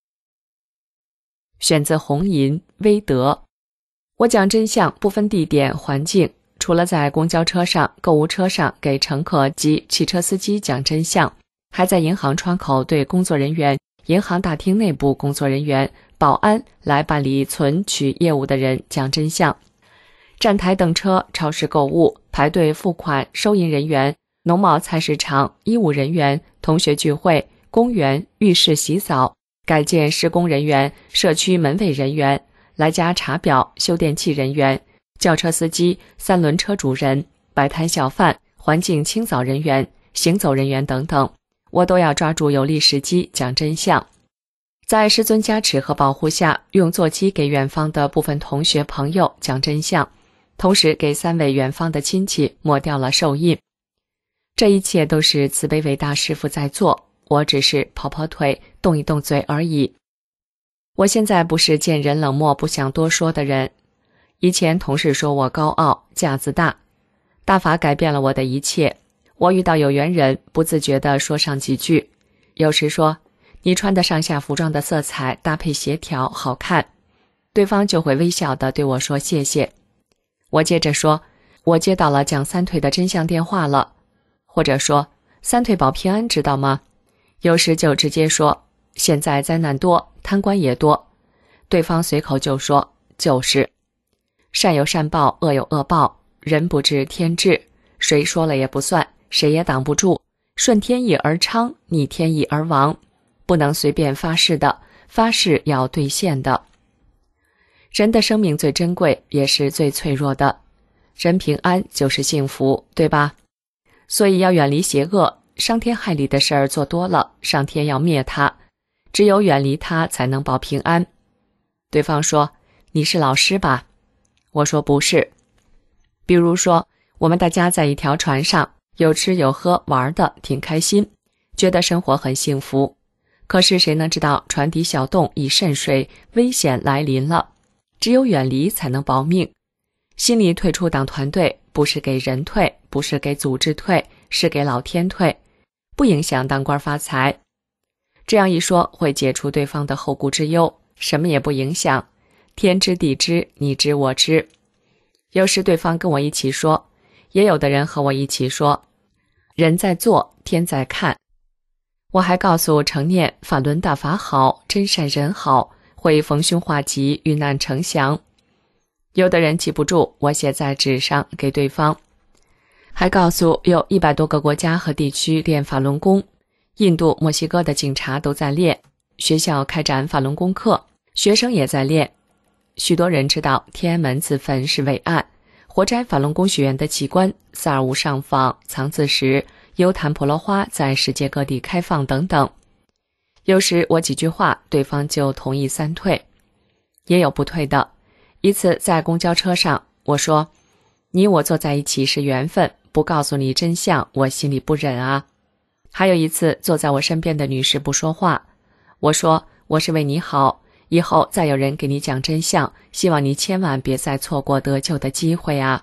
[SPEAKER 12] 选择红银威德。我讲真相不分地点环境，除了在公交车上、购物车上给乘客及汽车司机讲真相，还在银行窗口对工作人员、银行大厅内部工作人员、保安来办理存取业务的人讲真相。站台等车、超市购物、排队付款、收银人员、农贸菜市场、医务人员、同学聚会、公园、浴室洗澡、改建施工人员、社区门卫人员、来家查表、修电器人员、轿车司机、三轮车主人、摆摊小贩、环境清扫人员、行走人员等等，我都要抓住有利时机讲真相。在师尊加持和保护下，用座机给远方的部分同学朋友讲真相，同时给三位远方的亲戚抹掉了寿印。这一切都是慈悲伟大师父在做，我只是跑跑腿、动一动嘴而已。我现在不是见人冷漠不想多说的人。以前同事说我高傲架子大，大法改变了我的一切。我遇到有缘人，不自觉地说上几句，有时说你穿的上下服装的色彩搭配协调好看，对方就会微笑地对我说谢谢。我接着说我接到了讲三退的真相电话了，或者说三退保平安知道吗？有时就直接说现在灾难多，贪官也多，对方随口就说就是善有善报，恶有恶报，人不知天知，谁说了也不算，谁也挡不住，顺天意而昌，逆天意而亡，不能随便发誓的，发誓要兑现的。人的生命最珍贵，也是最脆弱的，人平安就是幸福，对吧？所以要远离邪恶，伤天害理的事儿做多了，上天要灭它，只有远离它才能保平安。对方说你是老师吧？我说不是。比如说我们大家在一条船上，有吃有喝玩的挺开心，觉得生活很幸福，可是谁能知道船底小洞已渗水，危险来临了，只有远离才能保命。心里退出党团队，不是给人退，不是给组织退，是给老天退，不影响当官发财。这样一说会解除对方的后顾之忧，什么也不影响，天知地知，你知我知。有时对方跟我一起说，也有的人和我一起说，人在做，天在看。我还告诉成念法轮大法好，真善人好，会逢凶化吉，遇难成祥。有的人记不住，我写在纸上给对方。还告诉有一百多个国家和地区练法轮功，印度、墨西哥的警察都在练，学校开展法轮功课，学生也在练。许多人知道天安门自焚是伟案，活摘法轮功学员的器官，四二五上访、藏字石、优昙婆罗花在世界各地开放等等。有时我几句话，对方就同意三退，也有不退的。一次在公交车上，我说你我坐在一起是缘分，不告诉你真相，我心里不忍啊。还有一次坐在我身边的女士不说话，我说我是为你好，以后再有人给你讲真相，希望你千万别再错过得救的机会啊。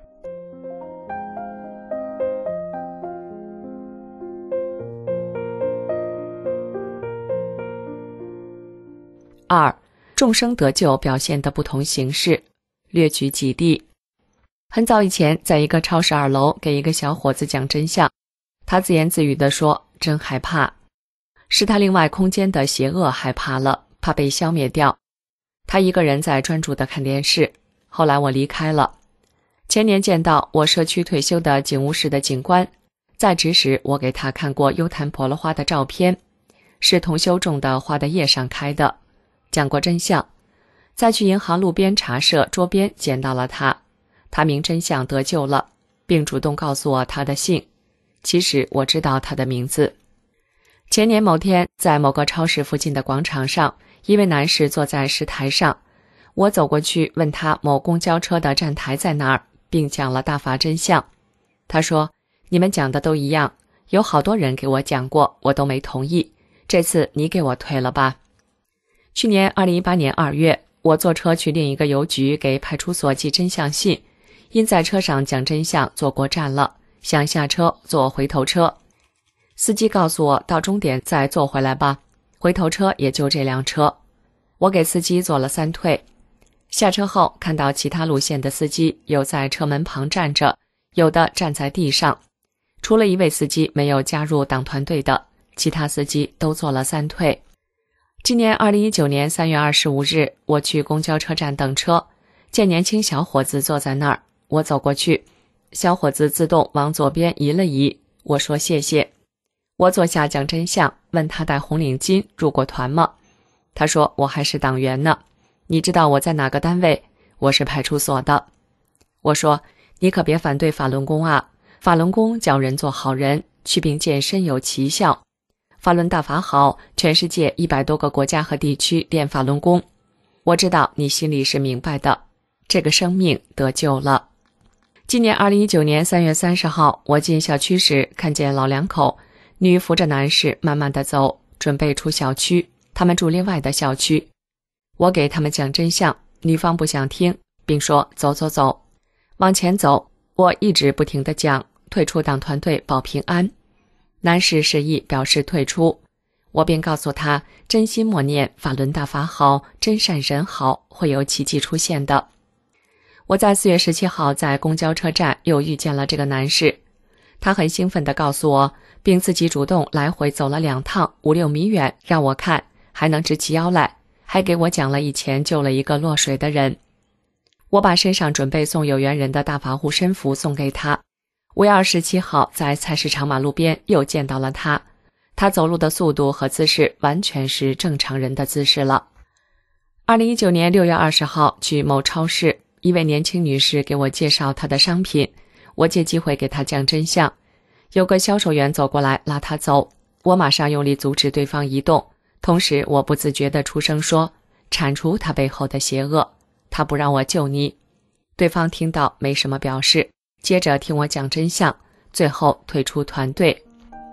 [SPEAKER 12] 二，众生得救表现的不同形式，略举几例。很早以前，在一个超市二楼给一个小伙子讲真相，他自言自语地说真害怕，是他另外空间的邪恶害怕了，怕被消灭掉。他一个人在专注地看电视，后来我离开了。前年见到我社区退休的警务室的警官， 在职时，我给他看过优昙婆罗花的照片，是同修种的花的叶上开的，讲过真相。再去银行路边茶社桌边见到了他，他明真相得救了，并主动告诉我他的姓。其实我知道他的名字。前年某天，在某个超市附近的广场上，一位男士坐在石台上，我走过去问他某公交车的站台在哪儿，并讲了大法真相。他说，你们讲的都一样，有好多人给我讲过，我都没同意，这次你给我退了吧。去年二零一八年二月，我坐车去另一个邮局给派出所寄真相信，因在车上讲真相坐过站了，想下车坐回头车。司机告诉我到终点再坐回来吧，回头车也就这辆车。我给司机做了三退。下车后看到其他路线的司机有在车门旁站着，有的站在地上，除了一位司机没有加入党团队的，其他司机都做了三退。今年二零一九年三月二十五日，我去公交车站等车，见年轻小伙子坐在那儿，我走过去，小伙子自动往左边移了移，我说谢谢。我坐下讲真相，问他戴红领巾入过团吗？他说我还是党员呢。你知道我在哪个单位？我是派出所的。我说你可别反对法轮功啊，法轮功教人做好人，祛病健身有奇效。法轮大法好，全世界一百多个国家和地区练法轮功。我知道你心里是明白的，这个生命得救了。今年二零一九年三月三十号，我进小区时看见老两口，女扶着男士慢慢地走，准备出小区，他们住另外的小区。我给他们讲真相，女方不想听，并说走走走，往前走。我一直不停地讲，退出党团队保平安。男士示意表示退出，我便告诉他真心默念法轮大法好，真善人好，会有奇迹出现的。我在四月十七号在公交车站又遇见了这个男士，他很兴奋地告诉我，并自己主动来回走了两趟五六米远，让我看，还能直起腰来，还给我讲了以前救了一个落水的人。我把身上准备送有缘人的大法护身符送给他。五月二十七号在菜市场马路边又见到了他，他走路的速度和姿势完全是正常人的姿势了。二零一九年六月二十号去某超市，一位年轻女士给我介绍她的商品，我借机会给她讲真相。有个销售员走过来拉她走，我马上用力阻止对方移动，同时我不自觉地出声说，铲除他背后的邪恶，他不让我救你。对方听到没什么表示，接着听我讲真相，最后退出团队。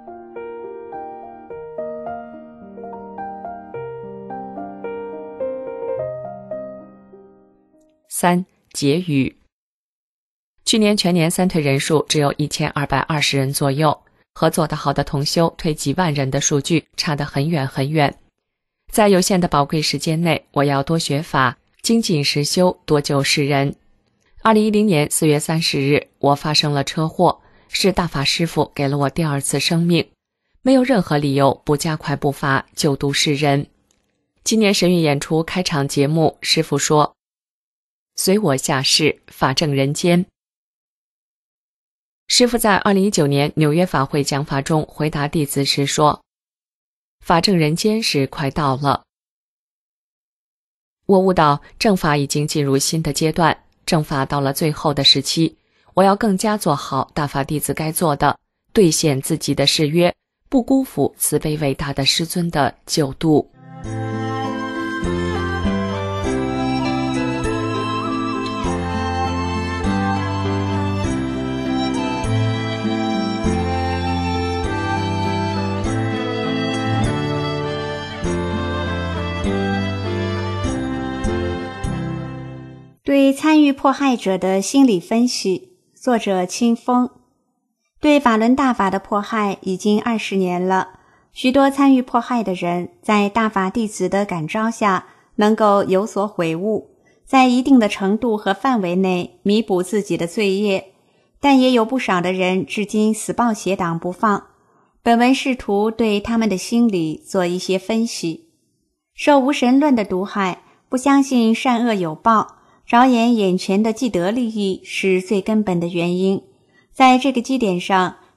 [SPEAKER 12] 三、结语。去年全年三退人数只有一千二百二十人左右，和做得好的同修退几万人的数据差得很远很远。在有限的宝贵时间内，我要多学法，精进实修，多救世人。二零一零年四月三十日，我发生了车祸，是大法师父给了我第二次生命，没有任何理由不加快步伐救度世人。今年神韵演出开场节目，师父说，随我下世，法正人间。师父在二零一九年纽约法会讲法中回答弟子时说，法正人间时快到了。我悟到正法已经进入新的阶段，正法到了最后的时期，我要更加做好大法弟子该做的，兑现自己的誓约，不辜负慈悲伟大的师尊的救度。
[SPEAKER 11] 对参与迫害者的心理分析，作者清风。对法轮大法的迫害已经二十年了，许多参与迫害的人在大法弟子的感召下能够有所悔悟，在一定的程度和范围内弥补自己的罪业，但也有不少的人至今死抱邪党不放。本文试图对他们的心理做一些分析。受无神论的毒害，不相信善恶有报，着眼眼前的既得利益是最根本的原因。在这个基点上，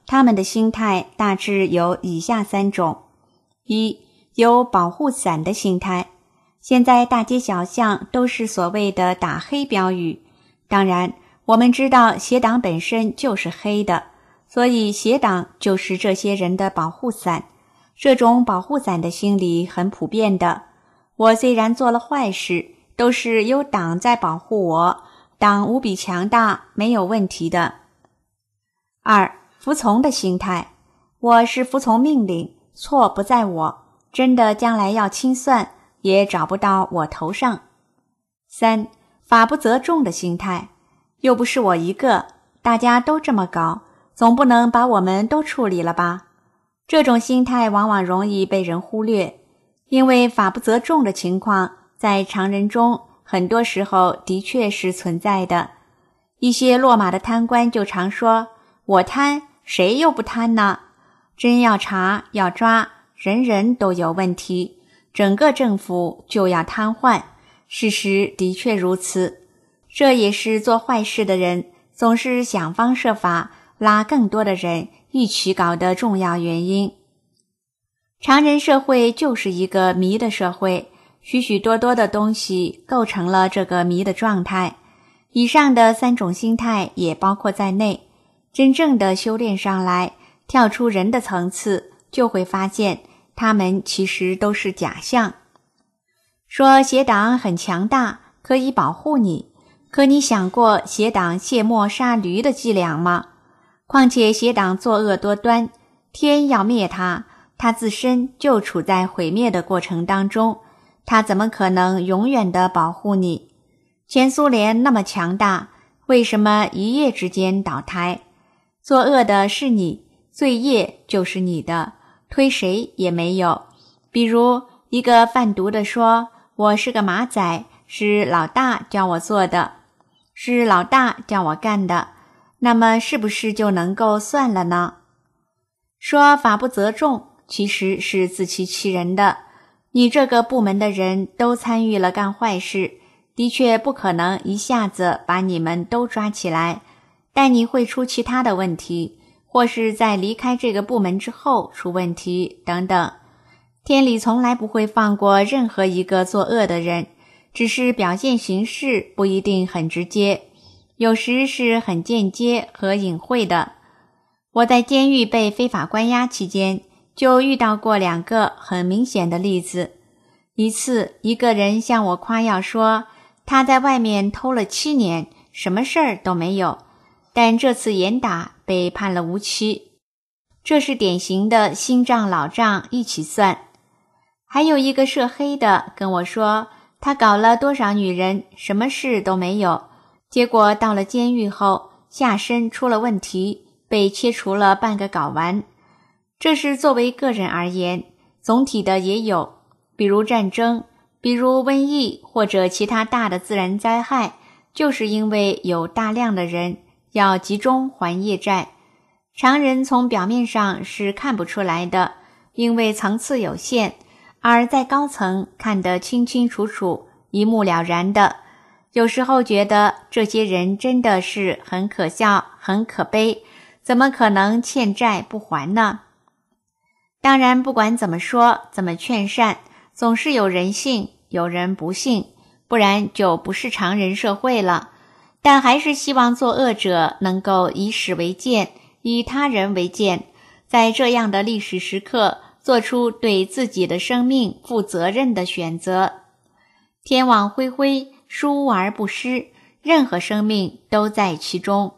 [SPEAKER 11] 他们的心态大致有以下三种：一、有保护伞的心态。现在大街小巷都是所谓的打黑标语，当然我们知道邪党本身就是黑的，所以邪党就是这些人的保护伞。这种保护伞的心理很普遍的，我虽然做了坏事，都是有党在保护我，党无比强大，没有问题的。二、服从的心态，我是服从命令，错不在我，真的将来要清算，也找不到我头上。三、法不责众的心态，又不是我一个，大家都这么搞，总不能把我们都处理了吧？这种心态往往容易被人忽略，因为法不责众的情况在常人中很多时候的确是存在的。一些落马的贪官就常说，我贪，谁又不贪呢？真要查要抓，人人都有问题，整个政府就要瘫痪。事实的确如此，这也是做坏事的人总是想方设法拉更多的人一起搞的重要原因。常人社会就是一个迷的社会，许许多多的东西构成了这个迷的状态，以上的三种心态也包括在内。真正的修炼上来，跳出人的层次，就会发现他们其实都是假象。说邪党很强大，可以保护你，可你想过邪党卸磨杀驴的伎俩吗？况且邪党作恶多端，天要灭他，他自身就处在毁灭的过程当中，他怎么可能永远的保护你？前苏联那么强大，为什么一夜之间倒台？作恶的是你，罪业就是你的，推谁也没有。比如一个贩毒的说，我是个马仔，是老大叫我做的，是老大叫我干的，那么是不是就能够算了呢？说法不责众，其实是自欺欺人的。你这个部门的人都参与了干坏事，的确不可能一下子把你们都抓起来，但你会出其他的问题，或是在离开这个部门之后出问题等等。天理从来不会放过任何一个作恶的人，只是表现形式不一定很直接，有时是很间接和隐晦的。我在监狱被非法关押期间，就遇到过两个很明显的例子。一次，一个人向我夸耀说，他在外面偷了七年，什么事儿都没有，但这次严打被判了无期。这是典型的新账老账一起算。还有一个涉黑的跟我说，他搞了多少女人，什么事都没有，结果到了监狱后，下身出了问题，被切除了半个睾丸。这是作为个人而言，总体的也有，比如战争，比如瘟疫或者其他大的自然灾害，就是因为有大量的人要集中还业债。常人从表面上是看不出来的，因为层次有限，而在高层看得清清楚楚，一目了然的。有时候觉得这些人真的是很可笑，很可悲，怎么可能欠债不还呢？当然不管怎么说，怎么劝善，总是有人信，有人不信，不然就不是常人社会了。但还是希望作恶者能够以史为鉴，以他人为鉴，在这样的历史时刻做出对自己的生命负责任的选择。天网恢恢，疏而不失，任何生命都在其中。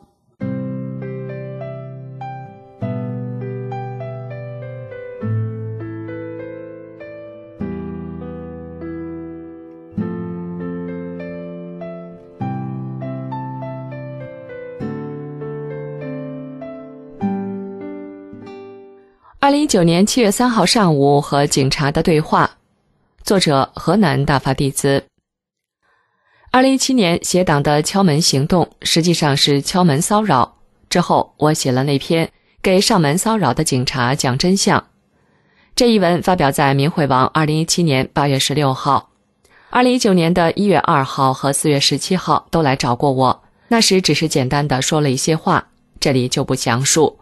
[SPEAKER 12] 二零一九年七月三号上午和警察的对话，作者河南大法弟子。二零一七年邪党的敲门行动实际上是敲门骚扰，之后我写了那篇给上门骚扰的警察讲真相。这一文发表在明慧网二零一七年八月十六号，二零一九年的一月二号和四月十七号都来找过我，那时只是简单的说了一些话，这里就不详述。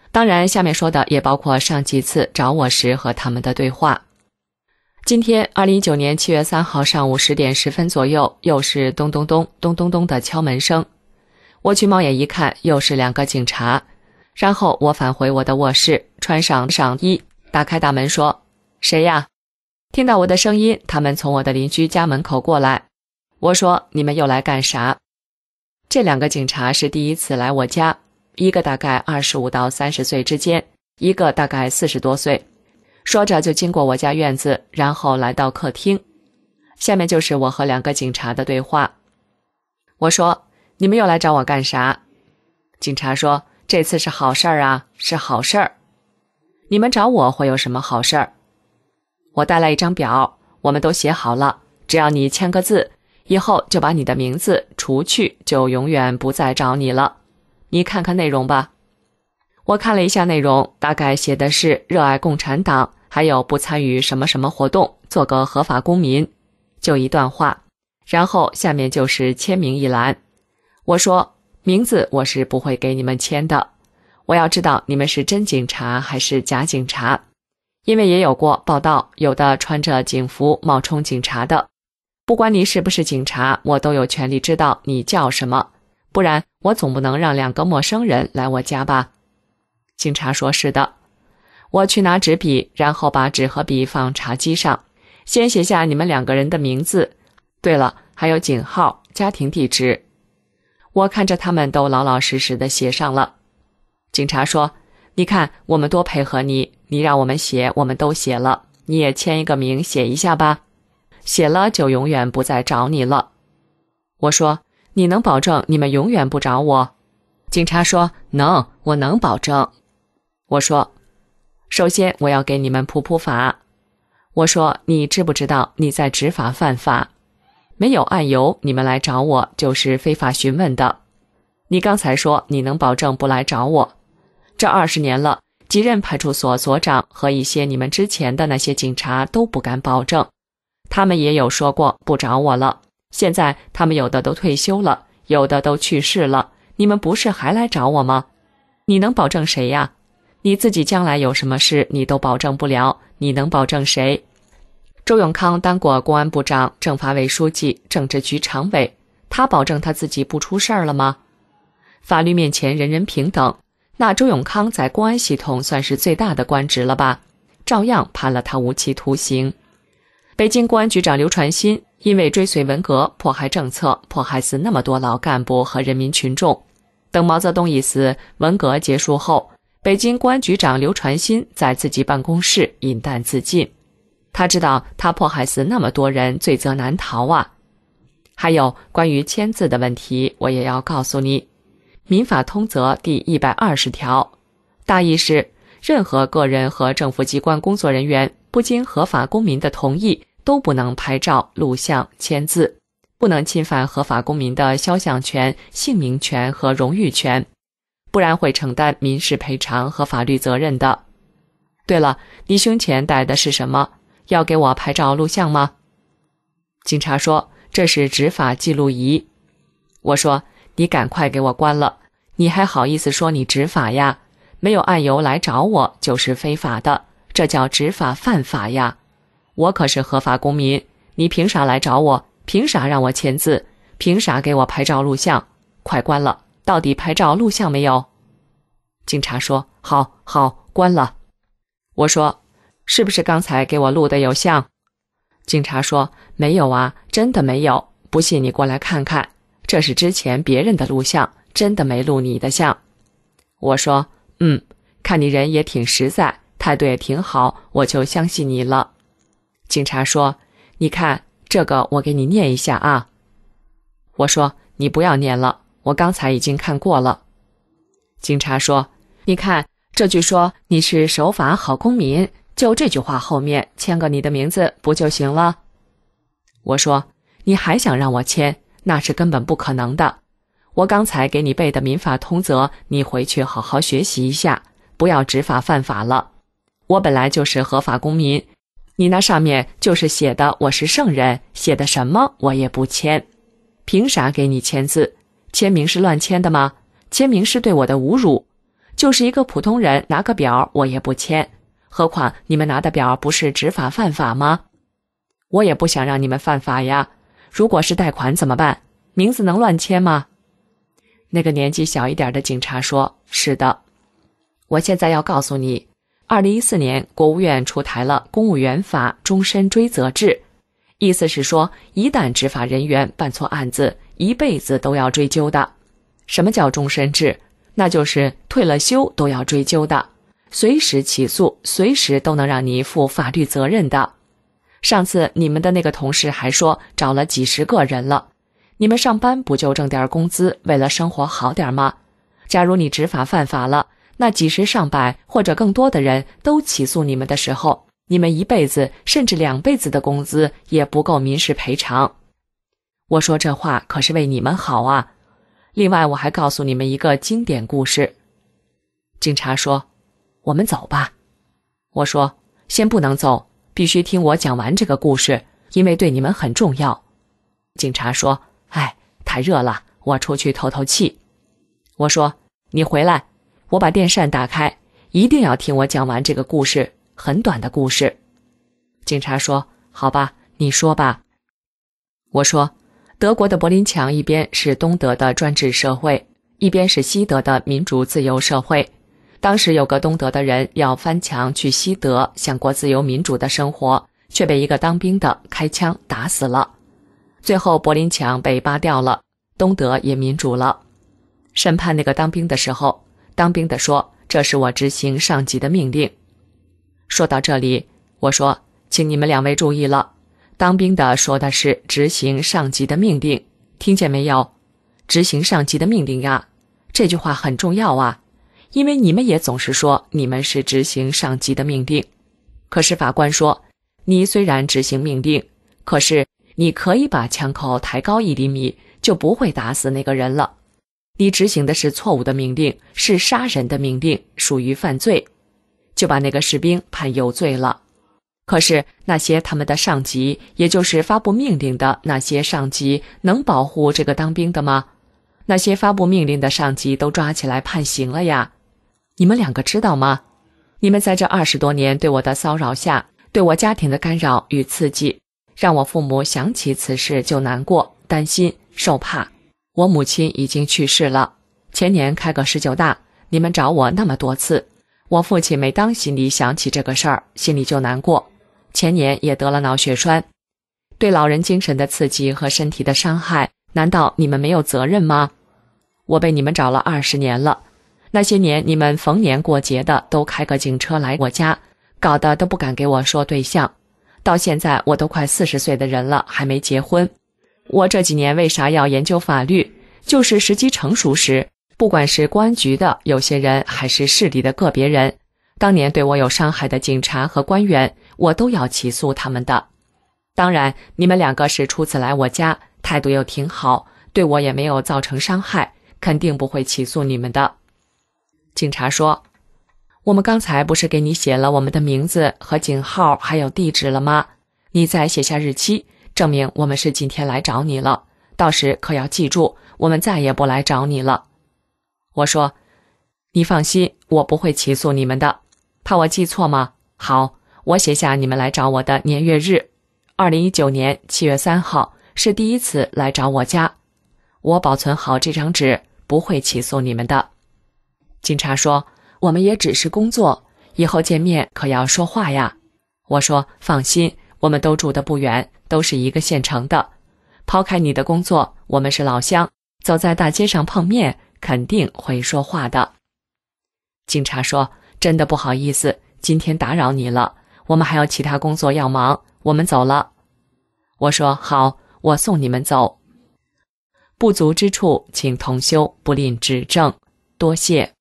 [SPEAKER 12] 当然，下面说的也包括上几次找我时和他们的对话。今天二零一九年七月三号上午十点十分左右，又是咚咚咚咚咚咚的敲门声。我去猫眼一看，又是两个警察。然后我返回我的卧室，穿上上衣，打开大门说：“谁呀？”听到我的声音，他们从我的邻居家门口过来。我说：“你们又来干啥？”这两个警察是第一次来我家，一个大概二十五到三十岁之间，一个大概四十多岁。说着就经过我家院子，然后来到客厅。下面就是我和两个警察的对话。我说：“你们又来找我干啥？”警察说：“这次是好事儿啊，是好事儿。”你们找我会有什么好事儿？我带来一张表，我们都写好了，只要你签个字，以后就把你的名字除去，就永远不再找你了。你看看内容吧。我看了一下内容，大概写的是热爱共产党，还有不参与什么什么活动，做个合法公民，就一段话。然后下面就是签名一栏。我说：“名字我是不会给你们签的，我要知道你们是真警察还是假警察，因为也有过报道，有的穿着警服冒充警察的。不管你是不是警察，我都有权利知道你叫什么，不然我总不能让两个陌生人来我家吧？”警察说：“是的。”我去拿纸笔，然后把纸和笔放茶几上，先写下你们两个人的名字，对了，还有警号、家庭地址。我看着他们都老老实实地写上了。警察说：“你看，我们多配合你，你让我们写，我们都写了，你也签一个名，写一下吧。写了就永远不再找你了。”我说：“你能保证你们永远不找我？”警察说：“能，我能保证。”我说：“首先我要给你们普普法。”我说：“你知不知道你在执法犯法？没有案由，你们来找我就是非法询问的。你刚才说你能保证不来找我，这二十年了，几任派出所所长和一些你们之前的那些警察都不敢保证，他们也有说过不找我了。现在他们有的都退休了，有的都去世了，你们不是还来找我吗？你能保证谁呀？你自己将来有什么事你都保证不了，你能保证谁？周永康当过公安部长、政法委书记、政治局常委，他保证他自己不出事儿了吗？法律面前人人平等，那周永康在公安系统算是最大的官职了吧？照样判了他无期徒刑。北京公安局长刘传新因为追随文革、迫害政策，迫害死那么多老干部和人民群众。等毛泽东一死，文革结束后，北京公安局长刘传新在自己办公室饮弹自尽。他知道他迫害死那么多人，罪责难逃啊。还有关于签字的问题，我也要告诉你。民法通则第一百二十条，大意是，任何个人和政府机关工作人员不经合法公民的同意，都不能拍照、录像、签字，不能侵犯合法公民的肖像权、姓名权和荣誉权，不然会承担民事赔偿和法律责任的。对了，你胸前戴的是什么？要给我拍照录像吗？警察说：“这是执法记录仪。”我说：“你赶快给我关了，你还好意思说你执法呀？没有案由来找我就是非法的，这叫执法犯法呀！我可是合法公民，你凭啥来找我？凭啥让我签字？凭啥给我拍照录像？快关了，到底拍照录像没有？”警察说：“好，好，关了。”我说：“是不是刚才给我录的有像？”警察说：“没有啊，真的没有，不信你过来看看，这是之前别人的录像，真的没录你的像。”我说：“嗯，看你人也挺实在，态度也挺好，我就相信你了。”警察说：“你看，这个我给你念一下啊。”我说：“你不要念了，我刚才已经看过了。”警察说：“你看，这句说你是守法好公民，就这句话后面签个你的名字不就行了？”我说：“你还想让我签？那是根本不可能的。我刚才给你背的民法通则，你回去好好学习一下，不要执法犯法了。我本来就是合法公民，你那上面就是写的我是圣人，写的什么我也不签。凭啥给你签字？签名是乱签的吗？签名是对我的侮辱。 就是一个普通人拿个表我也不签，何况你们拿的表不是执法犯法吗？我也不想让你们犯法呀，如果是贷款怎么办？名字能乱签吗？那个年纪小一点的警察说，是的。我现在要告诉你，二零一四年国务院出台了公务员法终身追责制，意思是说，一旦执法人员办错案子，一辈子都要追究的。什么叫终身制？那就是退了休都要追究的，随时起诉，随时都能让你负法律责任的。上次你们的那个同事还说找了几十个人了，你们上班不就挣点工资，为了生活好点吗？假如你执法犯法了，那几十上百或者更多的人都起诉你们的时候，你们一辈子甚至两辈子的工资也不够民事赔偿。我说这话可是为你们好啊。另外我还告诉你们一个经典故事。警察说，我们走吧。我说，先不能走，必须听我讲完这个故事，因为对你们很重要。警察说，哎，太热了，我出去透透气。我说，你回来，我把电扇打开，一定要听我讲完这个故事，很短的故事。警察说，好吧，你说吧。我说，德国的柏林墙一边是东德的专制社会，一边是西德的民主自由社会。当时有个东德的人要翻墙去西德，想过自由民主的生活，却被一个当兵的开枪打死了。最后柏林墙被扒掉了，东德也民主了。审判那个当兵的时候，当兵的说，这是我执行上级的命令。说到这里，我说，请你们两位注意了，当兵的说的是执行上级的命令，听见没有？执行上级的命令呀，这句话很重要啊，因为你们也总是说你们是执行上级的命令。可是法官说，你虽然执行命令，可是你可以把枪口抬高一厘米，就不会打死那个人了。你执行的是错误的命令，是杀人的命令，属于犯罪，就把那个士兵判有罪了。可是那些他们的上级，也就是发布命令的那些上级，能保护这个当兵的吗？那些发布命令的上级都抓起来判刑了呀。你们两个知道吗？你们在这二十多年对我的骚扰下，对我家庭的干扰与刺激，让我父母想起此事就难过、担心、受怕。我母亲已经去世了，前年开个十九大，你们找我那么多次，我父亲每当心里想起这个事儿，心里就难过。前年也得了脑血栓，对老人精神的刺激和身体的伤害，难道你们没有责任吗？我被你们找了二十年了，那些年你们逢年过节的都开个警车来我家，搞得都不敢给我说对象。到现在我都快四十岁的人了，还没结婚。我这几年为啥要研究法律？就是时机成熟时，不管是公安局的有些人，还是市里的个别人，当年对我有伤害的警察和官员，我都要起诉他们的。当然，你们两个是初次来我家，态度又挺好，对我也没有造成伤害，肯定不会起诉你们的。警察说，我们刚才不是给你写了我们的名字和警号还有地址了吗？你再写下日期，证明我们是今天来找你了，到时可要记住，我们再也不来找你了。我说，你放心，我不会起诉你们的。怕我记错吗？好，我写下你们来找我的年月日，二零一九年七月三号是第一次来找我家，我保存好这张纸，不会起诉你们的。警察说，我们也只是工作，以后见面可要说话呀。我说，放心，我们都住得不远，都是一个县城的。抛开你的工作，我们是老乡，走在大街上碰面，肯定会说话的。警察说，真的不好意思，今天打扰你了，我们还有其他工作要忙，我们走了。我说，好，我送你们走。不足之处，请同修不吝指正，多谢。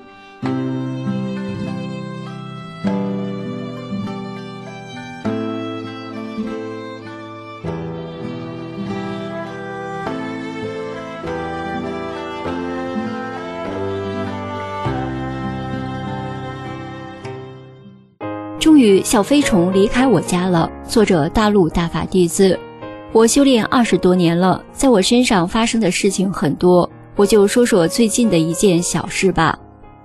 [SPEAKER 7] 终于小飞虫离开我家了。作者大陆大法弟子。我修炼二十多年了，在我身上发生的事情很多，我就说说最近的一件小事吧。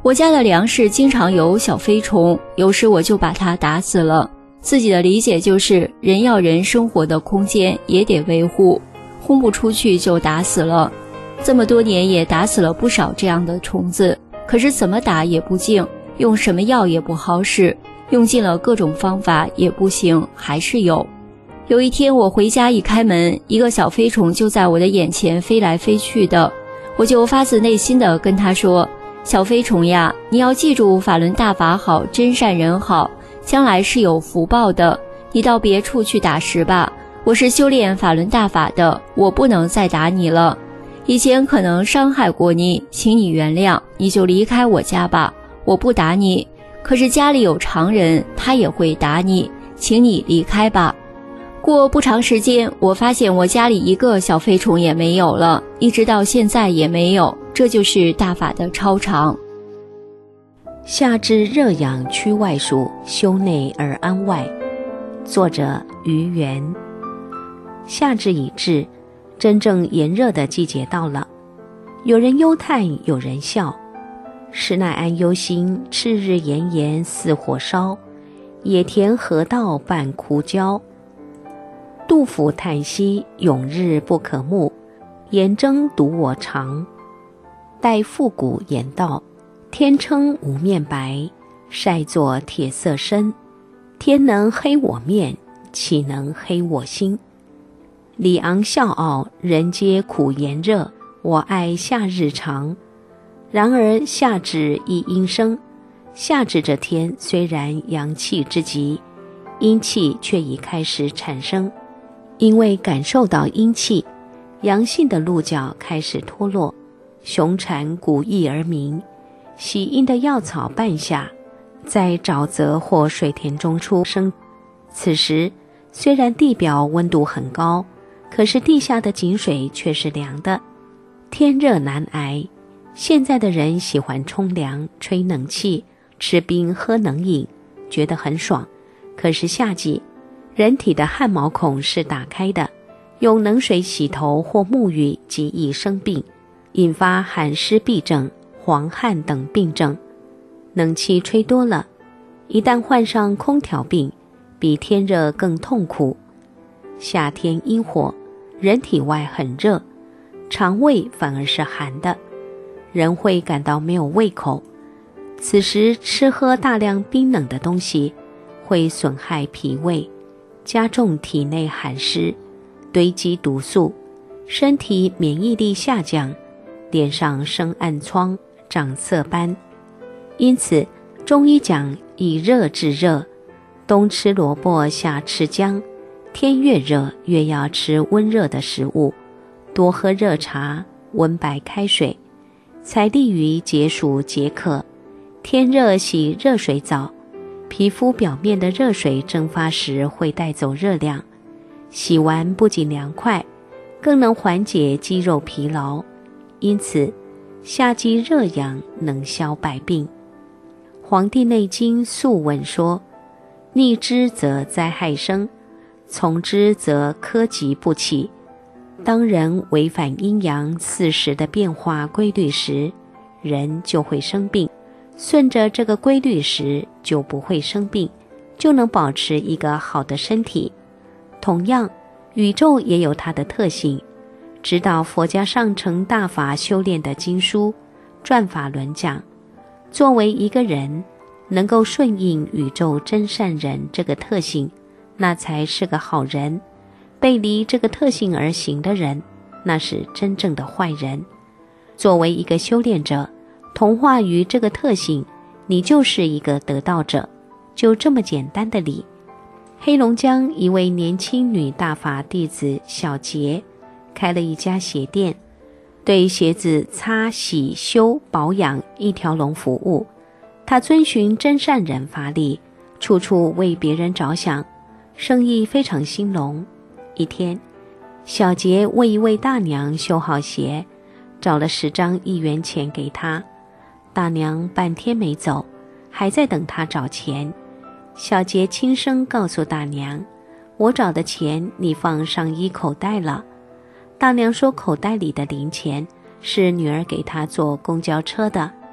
[SPEAKER 7] 我家的粮食经常有小飞虫，有时我就把它打死了。自己的理解就是，人要人生活的空间也得维护，轰不出去就打死了。这么多年也打死了不少这样的虫子，可是怎么打也不净，用什么药也不好使，用尽了各种方法也不行，还是有。有一天我回家一开门，一个小飞虫就在我的眼前飞来飞去的，我就发自内心的跟他说，小飞虫呀，你要记住法轮大法好，真善人好，将来是有福报的，你到别处去打食吧，我是修炼法轮大法的，我不能再打你了。以前可能伤害过你，请你原谅，你就离开我家吧，我不打你。可是家里有常人，他也会打你，请你离开吧。过不长时间，我发现我家里一个小飞虫也没有了，一直到现在也没有，这就是大法的超常。
[SPEAKER 9] 夏至热养区外属，修内而安外。作者于元。夏至已至，真正炎热的季节到了，有人忧叹，有人笑。施耐庵忧心，赤日炎炎似火烧，野田河道半枯焦。杜甫叹息，永日不可慕，炎蒸独我长。待复古言道，天称无面白，晒作铁色身。天能黑我面，岂能黑我心？李昂笑傲，人皆苦炎热，我爱夏日长。然而夏至亦阴生，夏至这天虽然阳气之极，阴气却已开始产生。因为感受到阴气，阳性的鹿角开始脱落，雄蝉鼓翼而鸣，喜阴的药草半夏在沼泽或水田中出生。此时虽然地表温度很高，可是地下的井水却是凉的，天热难挨。现在的人喜欢冲凉、吹冷气、吃冰、喝冷饮，觉得很爽。可是夏季人体的汗毛孔是打开的，用冷水洗头或沐浴极易生病，引发寒湿痹症、黄汗等病症。冷气吹多了，一旦患上空调病，比天热更痛苦。夏天阴火，人体外很热，肠胃反而是寒的，人会感到没有胃口。此时吃喝大量冰冷的东西，会损害脾胃，加重体内寒湿，堆积毒素，身体免疫力下降，脸上生暗疮、长色斑。因此中医讲以热治热，冬吃萝卜，夏吃姜，天越热越要吃温热的食物，多喝热茶、温白开水，才利于解暑解渴。天热洗热水澡，皮肤表面的热水蒸发时会带走热量，洗完不仅凉快，更能缓解肌肉疲劳。因此夏季热养能消百病。黄帝内经素问说，逆之则灾害生，从之则苛疾不起。当人违反阴阳四时的变化规律时，人就会生病，顺着这个规律时就不会生病，就能保持一个好的身体。同样，宇宙也有它的特性。指导佛家上乘大法修炼的经书转法轮讲，作为一个人能够顺应宇宙真善人这个特性，那才是个好人。背离这个特性而行的人，那是真正的坏人。作为一个修炼者，同化于这个特性，你就是一个得道者，就这么简单的理。黑龙江一位年轻女大法弟子小杰，开了一家鞋店，对鞋子擦洗修保养一条龙服务。他遵循真善人法理，处处为别人着想，生意非常兴隆。一天，小杰为一位大娘修好鞋，找了十张一元钱给她。大娘半天没走，还在等他找钱。小杰轻声告诉大娘，我找的钱你放上衣口袋了。大娘说口袋里的零钱是女儿给她坐公交车的。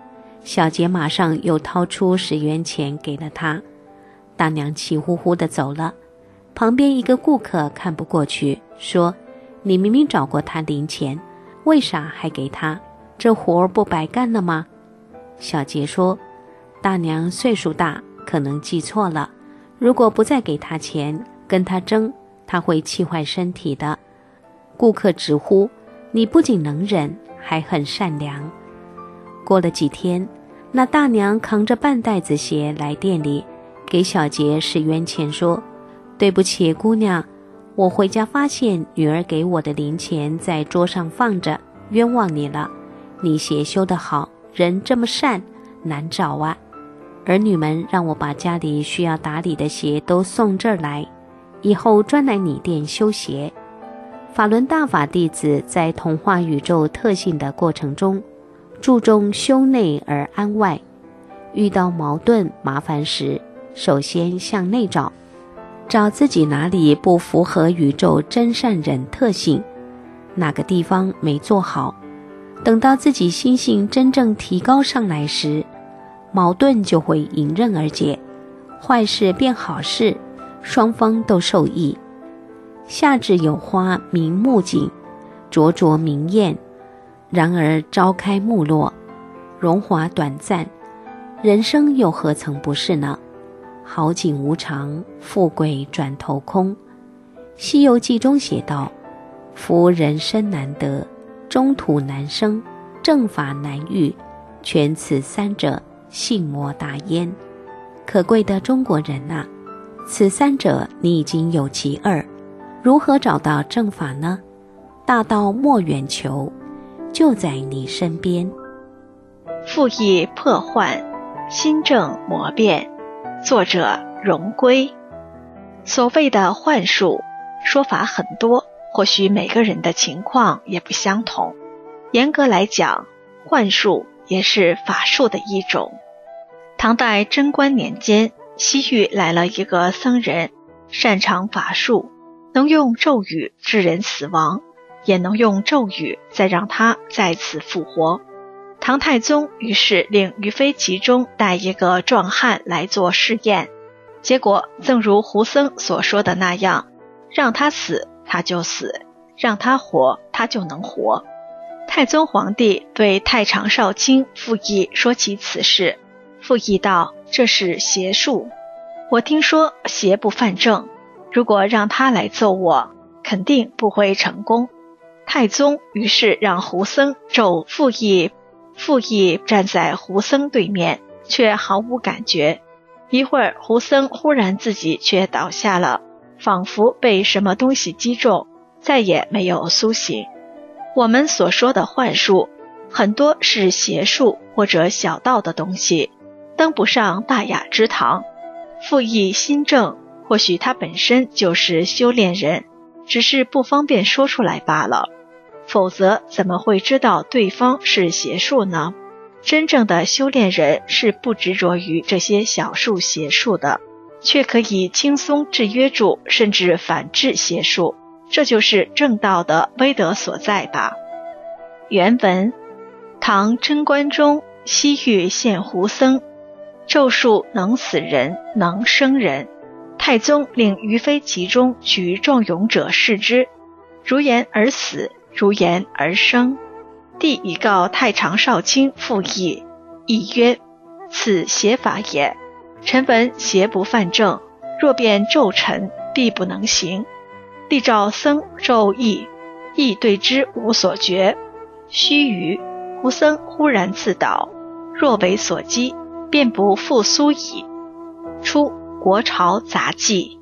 [SPEAKER 9] 小杰马上又掏出十元钱给了他。大娘气呼呼地走了。旁边一个顾客看不过去，说：你明明找过他零钱，为啥还给他？这活儿不白干了吗？小杰说：大娘岁数大，可能记错了，如果不再给他钱，跟他争，他会气坏身体的。顾客直呼：你不仅能忍，还很善良。过了几天，那大娘扛着半袋子鞋来店里，给小杰十元钱说：对不起姑娘，我回家发现女儿给我的零钱在桌上放着，冤枉你了。你鞋修得好，人这么善，难找啊。儿女们让我把家里需要打理的鞋都送这儿来，以后专来你店修鞋。法轮大法弟子在同化宇宙特性的过程中，注重修内而安外，遇到矛盾麻烦时，首先向内找，找自己哪里不符合宇宙真善忍特性，哪个地方没做好。等到自己心性真正提高上来时，矛盾就会迎刃而解，坏事变好事，双方都受益。夏至有花明目景，灼灼明艳，然而朝开暮落，荣华短暂，人生又何曾不是呢？好景无常，富贵转头空。西游记中写道：夫人生难得，中途难生，正法难遇，全此三者，性魔大焉。可贵的中国人啊，此三者你已经有其二，如何找到正法呢？大道莫远求，就在你身边。
[SPEAKER 8] 复议破幻，心正魔变。作者荣归。所谓的幻术，说法很多，或许每个人的情况也不相同。严格来讲，幻术也是法术的一种。唐代贞观年间，西域来了一个僧人，擅长法术，能用咒语致人死亡，也能用咒语再让他再次复活。唐太宗于是令于飞其中带一个壮汉来做试验，结果正如胡僧所说的那样，让他死他就死，让他活他就能活。太宗皇帝对太常少卿傅毅说起此事，傅毅道：这是邪术，我听说邪不犯正，如果让他来揍我，肯定不会成功。太宗于是让胡僧咒傅毅，傅毅站在胡僧对面，却毫无感觉。一会儿，胡僧忽然自己却倒下了，仿佛被什么东西击中，再也没有苏醒。我们所说的幻术，很多是邪术或者小道的东西，登不上大雅之堂。傅毅心正，或许他本身就是修炼人，只是不方便说出来罢了。否则怎么会知道对方是邪术呢？真正的修炼人是不执着于这些小术邪术的，却可以轻松制约住甚至反制邪术，这就是正道的威德所在吧。原文：唐贞观中，西域现胡僧，咒术能死人，能生人。太宗令于飞其中取壮勇者视之，如言而死，如言而生。帝以告太常少卿傅毅，毅曰：此邪法也，臣闻邪不犯正，若变咒臣，必不能行。帝召僧咒毅，毅对之无所觉。须臾，胡僧忽然刺倒，若为所击，便不复苏矣。出国朝杂记。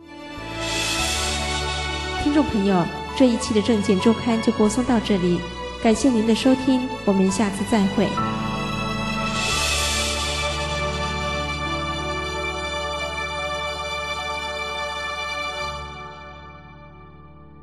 [SPEAKER 1] 听众朋友，这一期的证件周刊就播送到这里，感谢您的收听，我们下次再会。